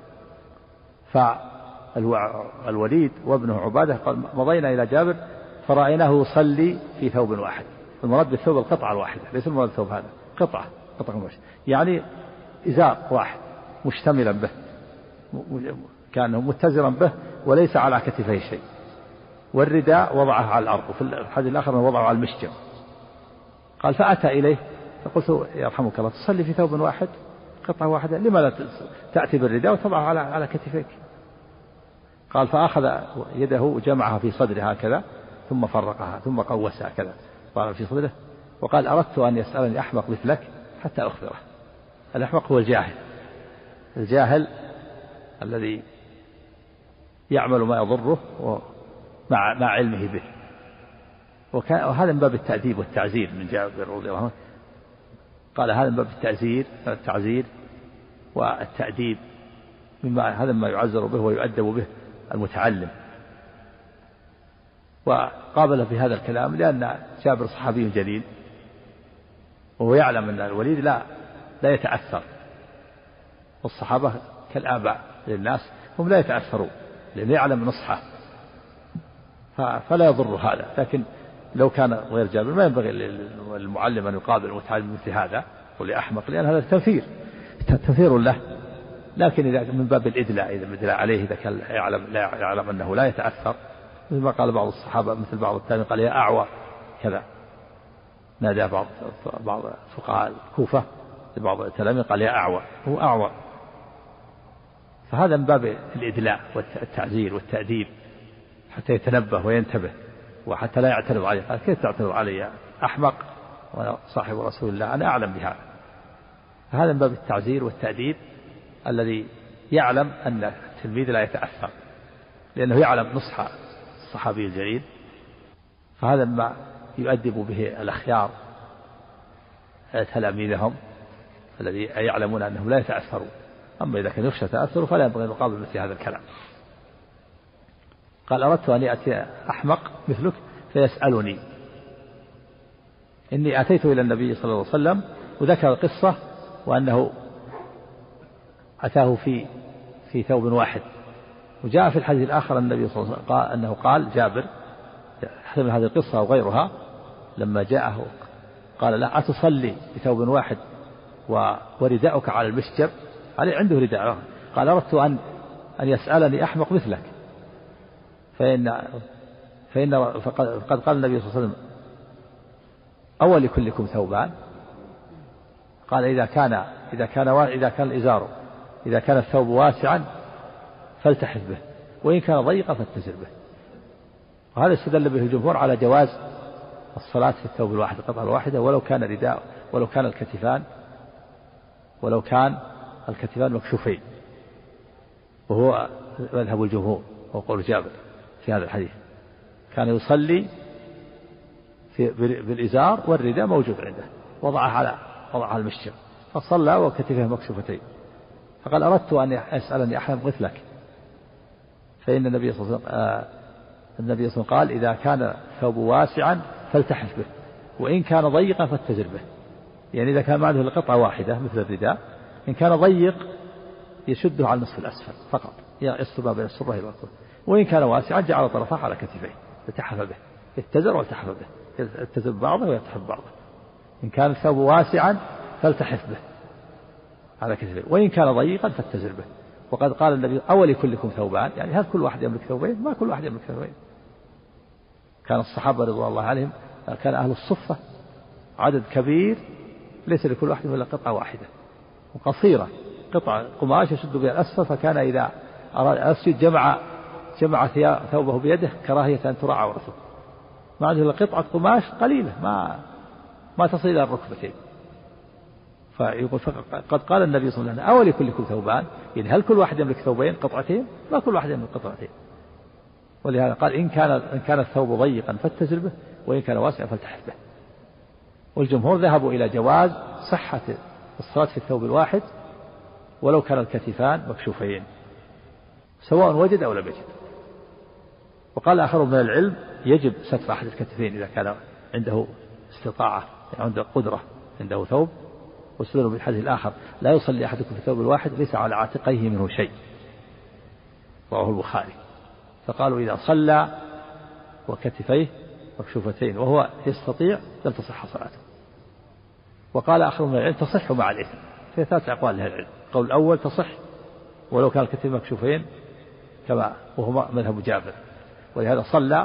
فالوليد وابنه عبادة قال مضينا إلى جابر فرأيناه يصلي في ثوب واحد، المراد بالثوب القطعة الواحدة، ليس المراد الثوب هذا، قطعة قطعة واحدة يعني إزار واحد مشتملا به، كان متزرا به وليس على كتفيه شيء، والرداء وضعه على الأرض، وفي الحديث الآخر وضعه على المشجم. قال فأتى إليه فقلت يرحمك الله تصلي في ثوب واحد قطعة واحدة، لما لا تأتي بالرداء وتضعه على على كتفيك؟ قال فأخذ يده وجمعها في صدره هكذا ثم فرقها ثم قوسها كذا طال في صدره، وقال أردت أن يسألني أحمق مثلك حتى أخبره. الأحمق هو الجاهل، الجاهل الذي يعمل ما يضره مع مع علمه به، وهذا من باب التأديب والتعزير من جابر رضي الله عنه. قال هذا من باب التعزير التعزير والتأديب، مما هذا ما يعزر به ويؤدب به المتعلم. وقابل في هذا الكلام لأن جابر صحابي جليل، وهو يعلم أن الوليد لا لا يتأثر، والصحابة كالآباء للناس هم لا يتأثرون لأنه يعلم نصحه فلا يضر هذا. لكن لو كان غير جابر ما ينبغي للمعلم أن يقابل المتعلم مثل هذا ولأحمق، لأن هذا تنفير تنفير له. لكن إذا من باب الإدلاء، إذا الإدلاء عليه إذا كان يعلم لا يعلم أنه لا يتأثر، مثل ما قال بعض الصحابة مثل بعض التابعين قال يا أعوى كذا، نادى بعض بعض فقهاء الكوفة لبعض التلاميذ قال يا أعوى، هو أعوى. فهذا من باب الإدلاء والتعزير والتأديب حتى يتنبه وينتبه وحتى لا يعترض عليه. قال كيف تعترض علي أحمق وأنا صاحب رسول الله، أنا أعلم بهذا. فهذا من باب التعزير والتأديب الذي يعلم أن التلميذ لا يتأثر لأنه يعلم نصح الصحابي الجليل. فهذا ما يؤدب به الأخيار تلاميذهم الذي يعلمون أنهم لا يتأثرون. أما إذا كان يخشى تأثره فلا ينبغي أن يقابل مثل هذا الكلام. قال أردت أن يأتي أحمق مثلك فيسألني، إني أتيت إلى النبي صلى الله عليه وسلم وذكر القصة وأنه أتاه في في ثوب واحد. وجاء في الحديث الآخر النبي صلى الله عليه وسلم قال أنه قال جابر حسب هذه القصة وغيرها لما جاءه قال لا أتصلي بثوب واحد ورداءك على المشجب، عليه عنده رداء. قال أردت أن أن يسألني أحمق مثلك، فإن فإن فقد قال النبي صلى الله عليه وسلم أول لكلكم ثوبان. قال إذا كان إذا كان إذا كان الإزار إذا كان الثوب واسعا فالتحف به، وإن كان ضيقا فاتزر به. وهذا استدل به الجمهور على جواز الصلاة في الثوب الواحد القطعة الواحدة ولو كان رداء ولو كان الكتفان ولو كان الكتفان مكشوفين، وهو مذهب الجمهور وقول جابر في هذا الحديث كان يصلي في بالإزار والرداء موجود عنده وضعه على وضعه على المشجب فصلى وكتفه مكشوفتين. فقال أردت أن أسألني أحد مثلك، فإن النبي صلى الله عليه وسلم آه النبي صلى الله عليه وسلم قال إذا كان ثوب واسعا فالتحف به وإن كان ضيقا فاتزر به. يعني إذا كان معه قطعة واحدة مثل الرداء إن كان ضيق يشده على النصف الأسفل فقط يصب بين السرة إلى الركبة، وإن كان واسعا جعل طرفه على كتفيه يتحف به، يتزر والتحف به، يتزر بعضه ويتحف بعضه. إن كان الثوب واسعا فالتحف به على كتفيه وإن كان ضيقا فاتزر به. وقد قال النبي أولي كلكم ثوبان، يعني هل كل واحد يملك ثوبين؟ ما كل واحد يملك ثوبين. كان الصحابة رضوان الله عليهم كان أهل الصفة عدد كبير ليس لكل واحد إلا قطعة واحدة وقصيرة، قطعة قماش يشد بها الأسفل، فكان إذا أراد أسجد جمع جمع ثوبه بيده كراهية أن ترى عورته، ما عنده إلا قطعة قماش قليلة ما ما تصل إلى الركبتين. فيقول قد قال النبي صلى الله عليه وسلم أولي كلكم ثوبان، يعني هل كل واحد يملك ثوبين قطعتين؟ ما كل واحد يملك قطعتين. ولهذا قال إن كان إن كان الثوب ضيقا فاتزر به، وإن كان واسعا فالتحف به. والجمهور ذهبوا إلى جواز صحة الصلاة في الثوب الواحد ولو كان الكتفان مكشوفين سواء وجد أو لم يجد. وقال آخر من العلم يجب ستر أحد الكتفين إذا كان عنده استطاعة، يعني عنده قدرة، عنده ثوب. واستدلوا بالحديث الآخر لا يصلي أحدكم في الثوب الواحد ليس على عاتقيه منه شيء، رواه البخاري. فقالوا إذا صلى وكتفيه مكشوفتين وهو يستطيع لم تصح صلاته. وقال آخر من العلم تصح مع الإثم، في ثلاث أقوال لأهل العلم. القول الأول تصح ولو كان الكتفين مكشوفين كما وهو مذهب جابر، ولهذا صلى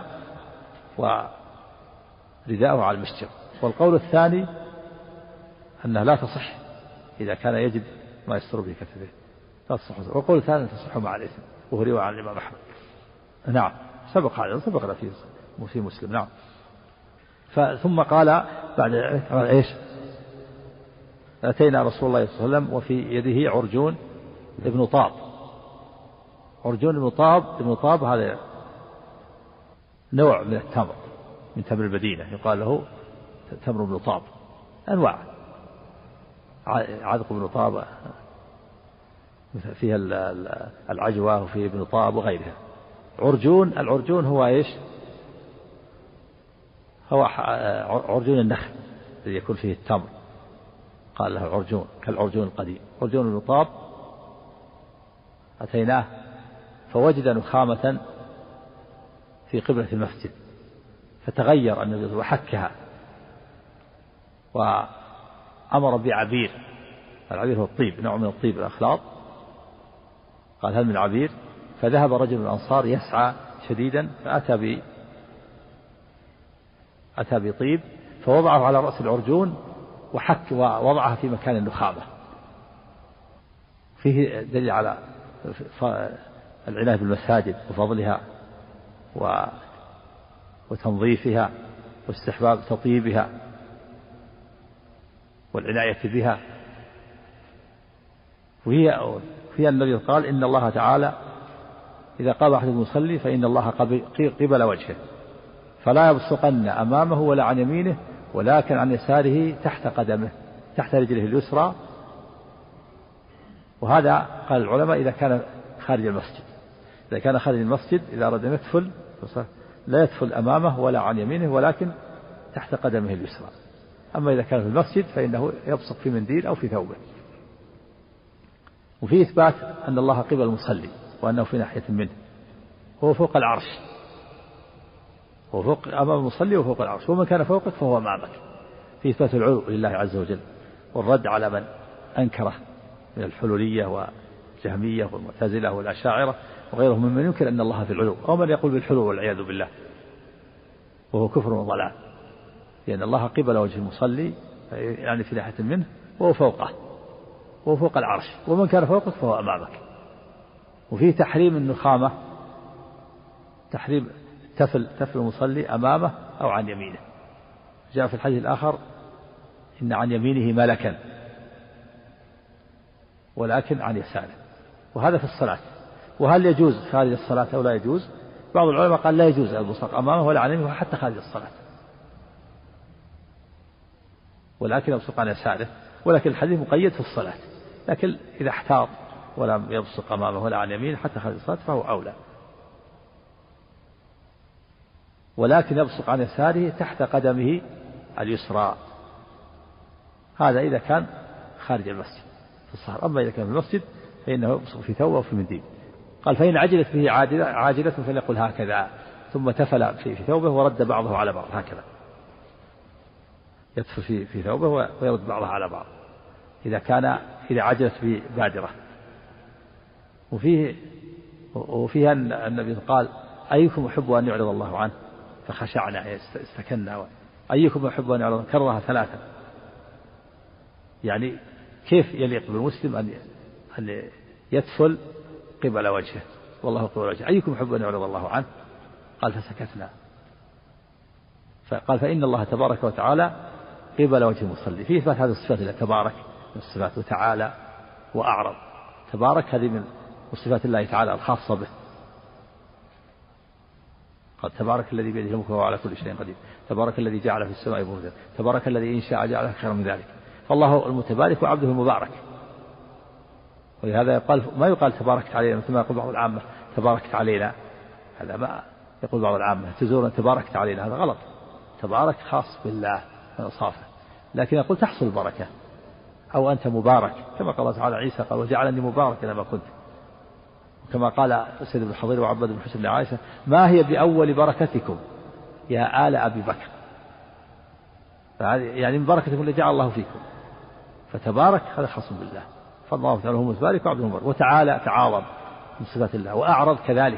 ورداءه على المشجر. والقول الثاني أنها لا تصح إذا كان يجد ما يستر به كتفيه لا تصح. والقول الثاني تصح مع الإثم وهو رواية عن الإمام أحمد. نعم سبق هذا سبق في في مسلم. نعم. ثم قال بعد إيش أتينا رسول الله صلى الله عليه وسلم وفي يده عرجون ابن طاب. عرجون ابن طاب ابن طاب هذا نوع من التمر من تمر المدينة يقال له تمر ابن طاب، أنواع عذق ابن طاب فيها العجوة وفيه ابن طاب وغيرها. عرجون العرجون هو إيش هو عرجون النخل الذي يكون فيه التمر، قال له عرجون كالعرجون القديم. عرجون ابن طاب أتيناه فوجد نخامة في قبلة المسجد فتغير النبي وحكها وأمر بعبير. العبير هو الطيب، نوع من الطيب الأخلاط. قال هل من عبير؟ فذهب رجل من الأنصار يسعى شديدا فأتى ب أتى بطيب فوضعه على رأس العرجون وحك ووضعها في مكان النخامة. فيه دليل على العناية بالمساجد وفضلها وتنظيفها واستحباب تطيبها والعناية بها. وهي فيها النبي قال إن الله تعالى إذا قام أحدكم يصلي فإن الله قبل وجهه فلا يبصقن أمامه ولا عن يمينه ولكن عن يساره تحت قدمه تحت رجله اليسرى. وهذا قال العلماء إذا كان خارج المسجد. إذا كان خارج المسجد إذا أراد أن يدخل لا يدخل أمامه ولا عن يمينه ولكن تحت قدمه اليسرى. أما إذا كان في المسجد فإنه يبصق في منديل أو في ثوبه. وفي إثبات أن الله قبل المصلي وأنه في ناحية منه هو فوق العرش، هو فوق أمام المصلي وفوق العرش، ومن كان فوقك فهو أمامك. في إثبات العلو لله عز وجل والرد على من أنكره من الحلولية والجهمية والمعتزلة والأشاعرة وغيرهم ممن ينكر أن الله في العلو أو من يقول بالحلو والعياذ بالله، وهو كفر وضلال. لأن الله قبل وجه المصلي يعني في ناحية منه وهو فوقه وهو فوق العرش، ومن كان فوقك فهو أمامك. وفيه تحريم النخامة، تحريم تفل تفل المصلي أمامه أو عن يمينه. جاء في الحديث الآخر إن عن يمينه ملكا ولكن عن يساره. وهذا في الصلاة. وهل يجوز خارج الصلاة أو لا يجوز؟ بعض العلماء قال لا يجوز البصق أمامه ولا عن يمينه حتى خارج الصلاة، ولكن يبصق عن يساره. ولكن الحديث مقيد في الصلاة، لكن إذا احتاط ولم يبصق أمامه ولا عن يمينه حتى خارج الصلاة فهو أولى. ولكن يبصق عن يساره تحت قدمه اليسرى، هذا إذا كان خارج المسجد في الصحراء. أما إذا كان في المسجد فإنه يبصق في ثوبه وفي منديل. قال فإن عجلت به عاجلة, عاجلة فليقل هكذا ثم تفل في, في ثوبه ورد بعضه على بعض، هكذا يدفل في, في ثوبه ويرد بعضه على بعض إذا كان إذا عجلت به بادرة. وفيه وفيها النبي قال أيكم يحب أن يعرض الله عنه فخشعنا استكنا، أيكم يحب أن يعرض كررها ثلاثة. يعني كيف يليق بالمسلم أن أن يدفل قبل وجهه والله يقبل وجهه أيكم يحب أن يعرض الله عنه؟ قال فسكتنا. فقال فإن الله تبارك وتعالى قبل وجه المصلي. فيه إثبات هذه الصفات الله تبارك من الصفات وتعالى وأعرض. تبارك هذه من صفات الله تعالى الخاصة به. قال تبارك الذي بيده الملك وهو على كل شيء قدير. تبارك الذي جعل في السماء بروجا. تبارك الذي إن شاء جعل خيرا من ذلك. فالله المتبارك وعبده المبارك. ولهذا يقال ما يقال تباركت علينا مثل ما يقول بعض العامة تباركت علينا. هذا ما يقول بعض العامة تزورنا تباركت علينا. هذا غلط. تبارك خاص بالله من أوصافه. لكن يقول تحصل البركة أو أنت مبارك كما قال الله تعالى عيسى قال وجعلني مباركا لما كنت. كما قال سيد بن الحضير وعبد بن حسن لعائشة ما هي بأول بركتكم يا آل أبي بكر. يعني من بركتكم اللي جعل الله فيكم. فتبارك هذا خاص بالله. فالله تعالى هو متبارك وعبده مبارك. وتعالى تعاظم من صفات الله. وأعرض كذلك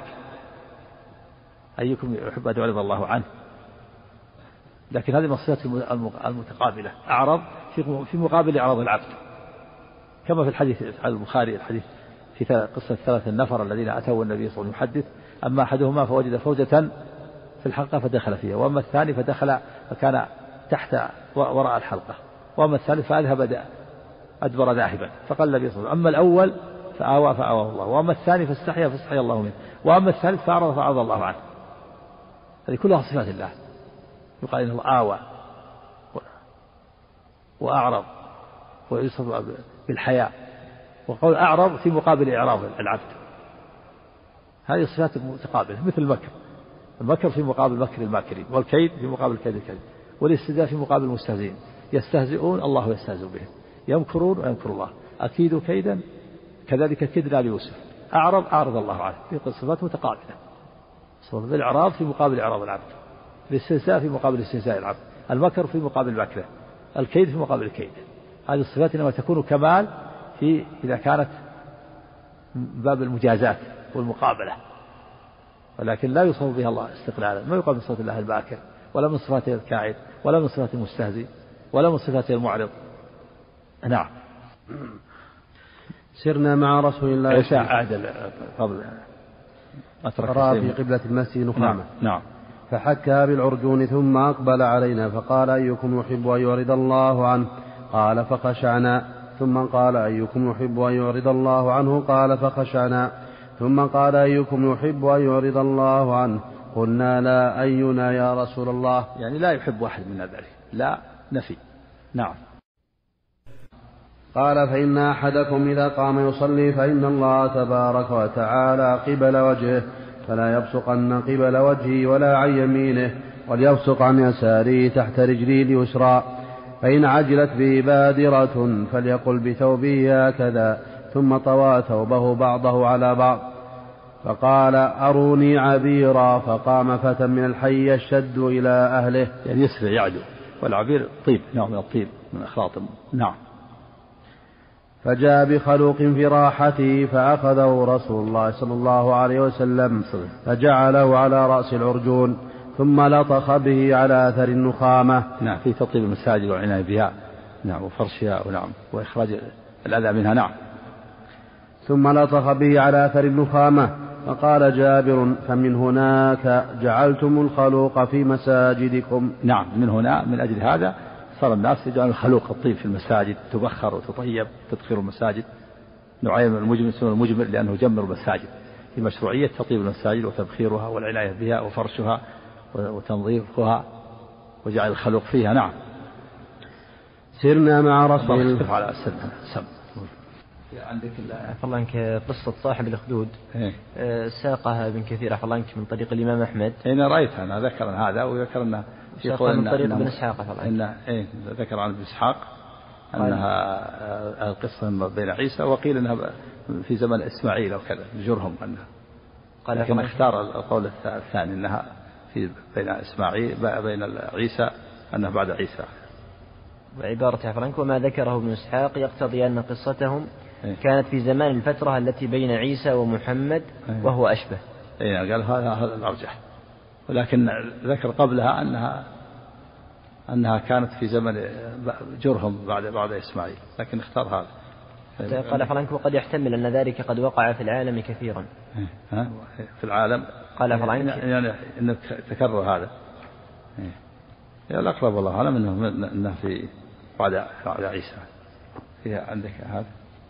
أيكم يحب أن يعرض الله عنه. لكن هذه من الصفات المتقابلة. أعرض في مقابل إعراض العبد كما في الحديث البخاري الحديث في قصة ثلاثة النفر الذين أتوا النبي صلى الله عليه وسلم يحدث أما أحدهما فوجد فوجة في الحلقة فدخل فيها وأما الثاني فدخل فكان تحت وراء الحلقة وأما الثالث فأذهب أدبر ذاهبا فقال النبي صلى الله عليه وسلم أما الأول فآوى فآواه الله وأما الثاني فاستحيا فاستحيا الله منه وأما الثالث فأعرض فأعرض الله عنه. هذه كلها صفات الله. يقال إنه آوى وأعرض ويوصف بالحياء وقول أعرض في مقابل إعراض العبد. هذه الصفات متقابلة مثل المكر. المكر في مقابل مكر الماكرين والكيد في مقابل كيد الكيد والاستهزاء في مقابل المستهزئين. يستهزئون الله يستهزئ بهم يمكرون ويمكر الله أكيد كيدا كذلك كدنا ليوسف. أعرض أعرض الله عنه. في صفات متقابلة. صفات الإعراض في مقابل إعراض العبد. الاستهزاء في مقابل استهزاء العبد. المكر في مقابل مكره. الكيد في مقابل الكيد. هذه الصفات إنما تكون كمال في إذا كانت باب المجازات والمقابلة ولكن لا يوصف بها الله استقلالا. ما يقال من صفات الله الباكر ولا من صفاته الكائد ولا من صفاته المستهزئ ولا من صفاته المعرض. نعم. سرنا مع رسول الله ايش أعدل قبل أترك في قبلة المسجد نخامة. نعم. نعم. فحكى بالعرجون ثم أقبل علينا فقال أيكم يحب أن يعرض الله عنه قال فخشعنا ثم قال أيكم يحب أن يعرض الله عنه قال فخشعنا ثم قال أيكم يحب أن يعرض الله عنه قلنا لا أينا يا رسول الله. يعني لا يحب واحد من ذلك لا نفي. نعم. قال فإن أحدكم إذا قام يصلي فإن الله تبارك وتعالى قبل وجهه فلا يبصقن قبل وجهه ولا عن يمينه وليبصق عن يساره تحت رجلي اليسرى فإن عجلت به بادرة فليقل بثوبه هكذا ثم طوى ثوبه بعضه على بعض فقال أروني عبيرا فقام فتى من الحي يشد إلى أهله. يعني يسرع يعدو والعبير طيب نوع من الطيب من أخلاط. نعم. فجاء بخلوق في راحته فأخذه رسول الله صلى الله عليه وسلم فجعله على رأس العرجون ثم لطخ به على أثر النخامة. نعم. في تطيب المساجد والعناية بها. نعم. وفرشها ونعم وإخراج الأذى منها. نعم. ثم لطخ به على أثر النخامة فقال جابر فمن هناك جعلتم الخلوق في مساجدكم. نعم. من هنا من أجل هذا صار الناس يجعلون الخلوق الطيب في المساجد تبخر وتطيب تدخير المساجد. نوعين من المجمل اسمه المجمل لأنه يجمر المساجد في مشروعية تطيب المساجد وتبخيرها والعناية بها وفرشها وتنظيفها وجعل الخلوق فيها. نعم. سرنا مع رسول الله على السلم سم. عندك عفوا الله عنك قصة صاحب الأخدود إيه؟ ساقها ابن كثير عفوا الله عنك من طريق الإمام أحمد. أنا رأيتها أنا ذكر هذا وذكر أنه في قول من طريق ابن إسحاق عفوا الله عنك. إيه ذكر عن ابن إسحاق أنها القصة بين عيسى وقيل أنها في زمن إسماعيل أو كذا جرهم أنها قال لكن اختار القول الثاني أنها في بين إسماعيل بين عيسى أنها بعد عيسى. وعبارة عفوا عنك وما ذكره ابن إسحاق يقتضي أن قصتهم كانت في زمان الفترة التي بين عيسى ومحمد وهو أشبه. إيه قال هذا هذا الأرجح ولكن ذكر قبلها أنها أنها كانت في زمن جرهم بعد بعد إسماعيل لكن اختار هذا. قال فرانك وقد يحتمل أن ذلك قد وقع في العالم كثيرا. ها في العالم قال فرانك يعني إنه تكرر هذا. الأقرب والله أعلم إنه إنه في بعد بعد عيسى. فيها عندك هذا.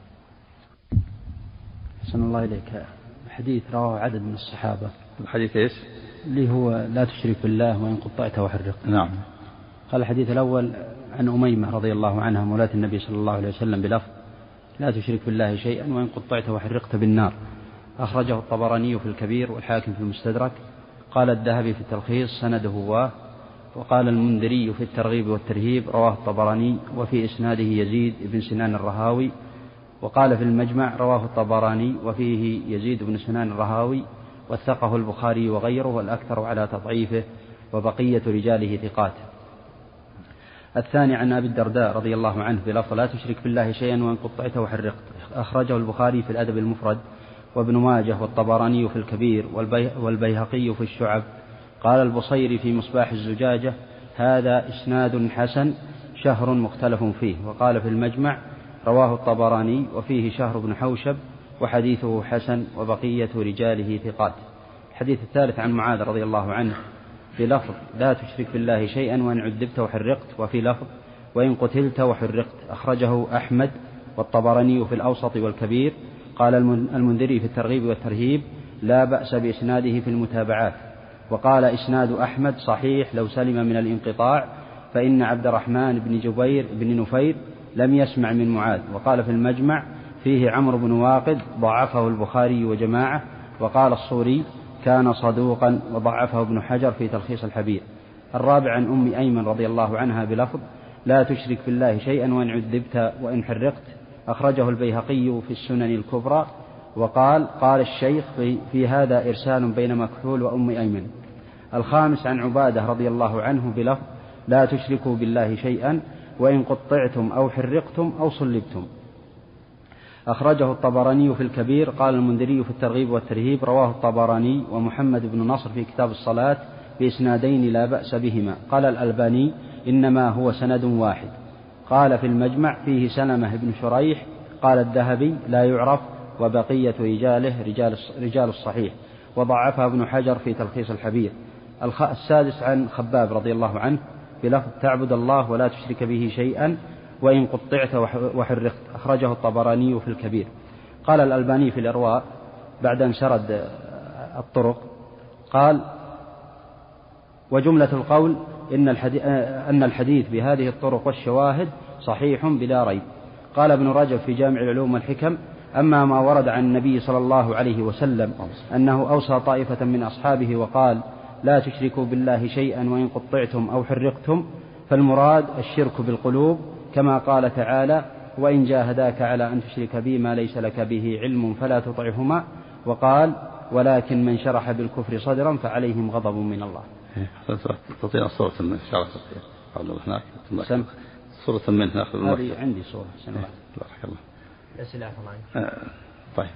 أحسن الله إليك. حديث رواه عدد من الصحابة. الحديث إيش؟ اللي هو لا تشرك بالله وإن قطعت وحرقت. نعم. قال الحديث الأول عن أميمة رضي الله عنها مولاة النبي صلى الله عليه وسلم بلفظ لا تشرك بالله شيئا وإن قطعت وحرقت بالنار. أخرجه الطبراني في الكبير والحاكم في المستدرك. قال الذهبي في التلخيص سنده هواه. وقال المنذري في الترغيب والترهيب رواه الطبراني وفي إسناده يزيد بن سنان الرهاوي. وقال في المجمع رواه الطبراني وفيه يزيد بن سنان الرهاوي وثقه البخاري وغيره والأكثر على تضعيفه وبقية رجاله ثقات. الثاني عن أبي الدرداء رضي الله عنه بلفظ لا تشرك بالله شيئا وإن قطعت وحرقت. أخرجه البخاري في الأدب المفرد وابن ماجه والطبراني في الكبير والبيهقي في الشعب. قال البصيري في مصباح الزجاجة هذا إسناد حسن شهر مختلف فيه. وقال في المجمع رواه الطبراني وفيه شهر بن حوشب وحديثه حسن وبقية رجاله ثقات. الحديث الثالث عن معاذ رضي الله عنه بلفظ لا تشرك بالله شيئا وإن عذبت وحرقت. وفي لفظ وإن قتلت وحرقت. أخرجه أحمد والطبراني في الأوسط والكبير. قال المنذري في الترغيب والترهيب لا بأس بإسناده في المتابعات. وقال إسناد أحمد صحيح لو سلم من الانقطاع فإن عبد الرحمن بن جبير بن نفير لم يسمع من معاذ. وقال في المجمع فيه عمرو بن واقد ضعفه البخاري وجماعة. وقال الصوري كان صدوقا وضعفه ابن حجر في تلخيص الحبير. الرابع عن أم أيمن رضي الله عنها بلفظ لا تشرك بالله شيئا وإن عذبت وإن حرقت. أخرجه البيهقي في السنن الكبرى. وقال قال الشيخ في, في هذا إرسال بين مكحول وأم أيمن. الخامس عن عبادة رضي الله عنه بلفظ لا تشركوا بالله شيئا وإن قطعتم أو حرقتم أو صلبتم. أخرجه الطبراني في الكبير. قال المنذري في الترغيب والترهيب رواه الطبراني ومحمد بن نصر في كتاب الصلاة بإسنادين لا بأس بهما. قال الألباني إنما هو سند واحد. قال في المجمع فيه سلمة بن شريح. قال الذهبي لا يعرف وبقية رجاله رجال, رجال الصحيح. وضعفها ابن حجر في تلخيص الحبير. السادس عن خباب رضي الله عنه بلفظ تعبد الله ولا تشرك به شيئا وإن قطعت وحرقت. أخرجه الطبراني في الكبير. قال الألباني في الإرواء بعد أن سرد الطرق قال وجملة القول إن الحديث, أن الحديث بهذه الطرق والشواهد صحيح بلا ريب. قال ابن رجب في جامع العلوم والحكم أما ما ورد عن النبي صلى الله عليه وسلم أنه أوصى طائفة من أصحابه وقال لا تشركوا بالله شيئا وإن قطعتم أو حرقتم فالمراد الشرك بالقلوب كما قال تعالى وإن جاهداك على أن تشرك بي ما ليس لك به علم فلا تطعهما. وقال ولكن من شرح بالكفر صدرا فعليهم غضب من الله. تطيع صورة من شرح هناك صورة من ناخذ هذه عندي صورة سنوات. بارك الله. الأسئلة الله. طيب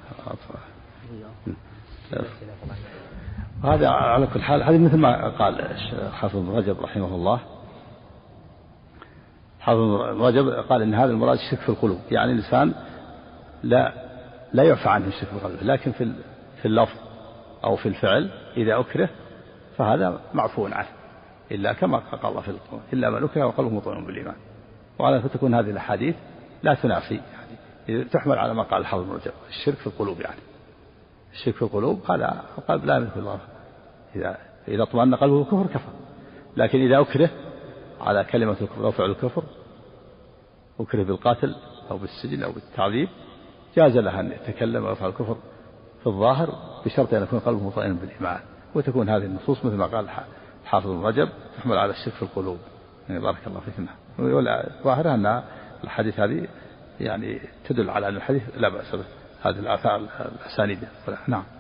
هذا على كل حال هذه مثل ما قال حافظ ابن رجب رحمه الله. حافظ ابن رجب قال إن هذا المراد الشرك في القلوب يعني الإنسان لا لا يعفى عنه الشرك في القلب لكن في في اللفظ أو في الفعل إذا أكره فهذا معفو عنه إلا كما قال الله في القرآن إلا من أكره وقلبه مطمئن بالإيمان. وعلى فتكون هذه الأحاديث لا تنافي يعني تحمل على ما قال حافظ ابن رجب الشرك في القلوب يعني الشرك في القلوب هذا القلب لا يملك الله إذا إذا اطمأن قلبه الكفر كفر. لكن إذا أكره على كلمة الكفر أو فعل الكفر أكره بالقاتل أو بالسجن أو بالتعذيب جاز له أن يتكلم ويفعل الكفر في الظاهر بشرط أن يكون قلبه مطمئن بالإيمان. وتكون هذه النصوص مثل ما قال حافظ ابن رجب تحمل على الشرك في القلوب يعني بارك الله فيكم. ظاهرها أن الحديث هذه يعني تدل على أن الحديث لا بأس به هذه الآثار الأسانيد. نعم.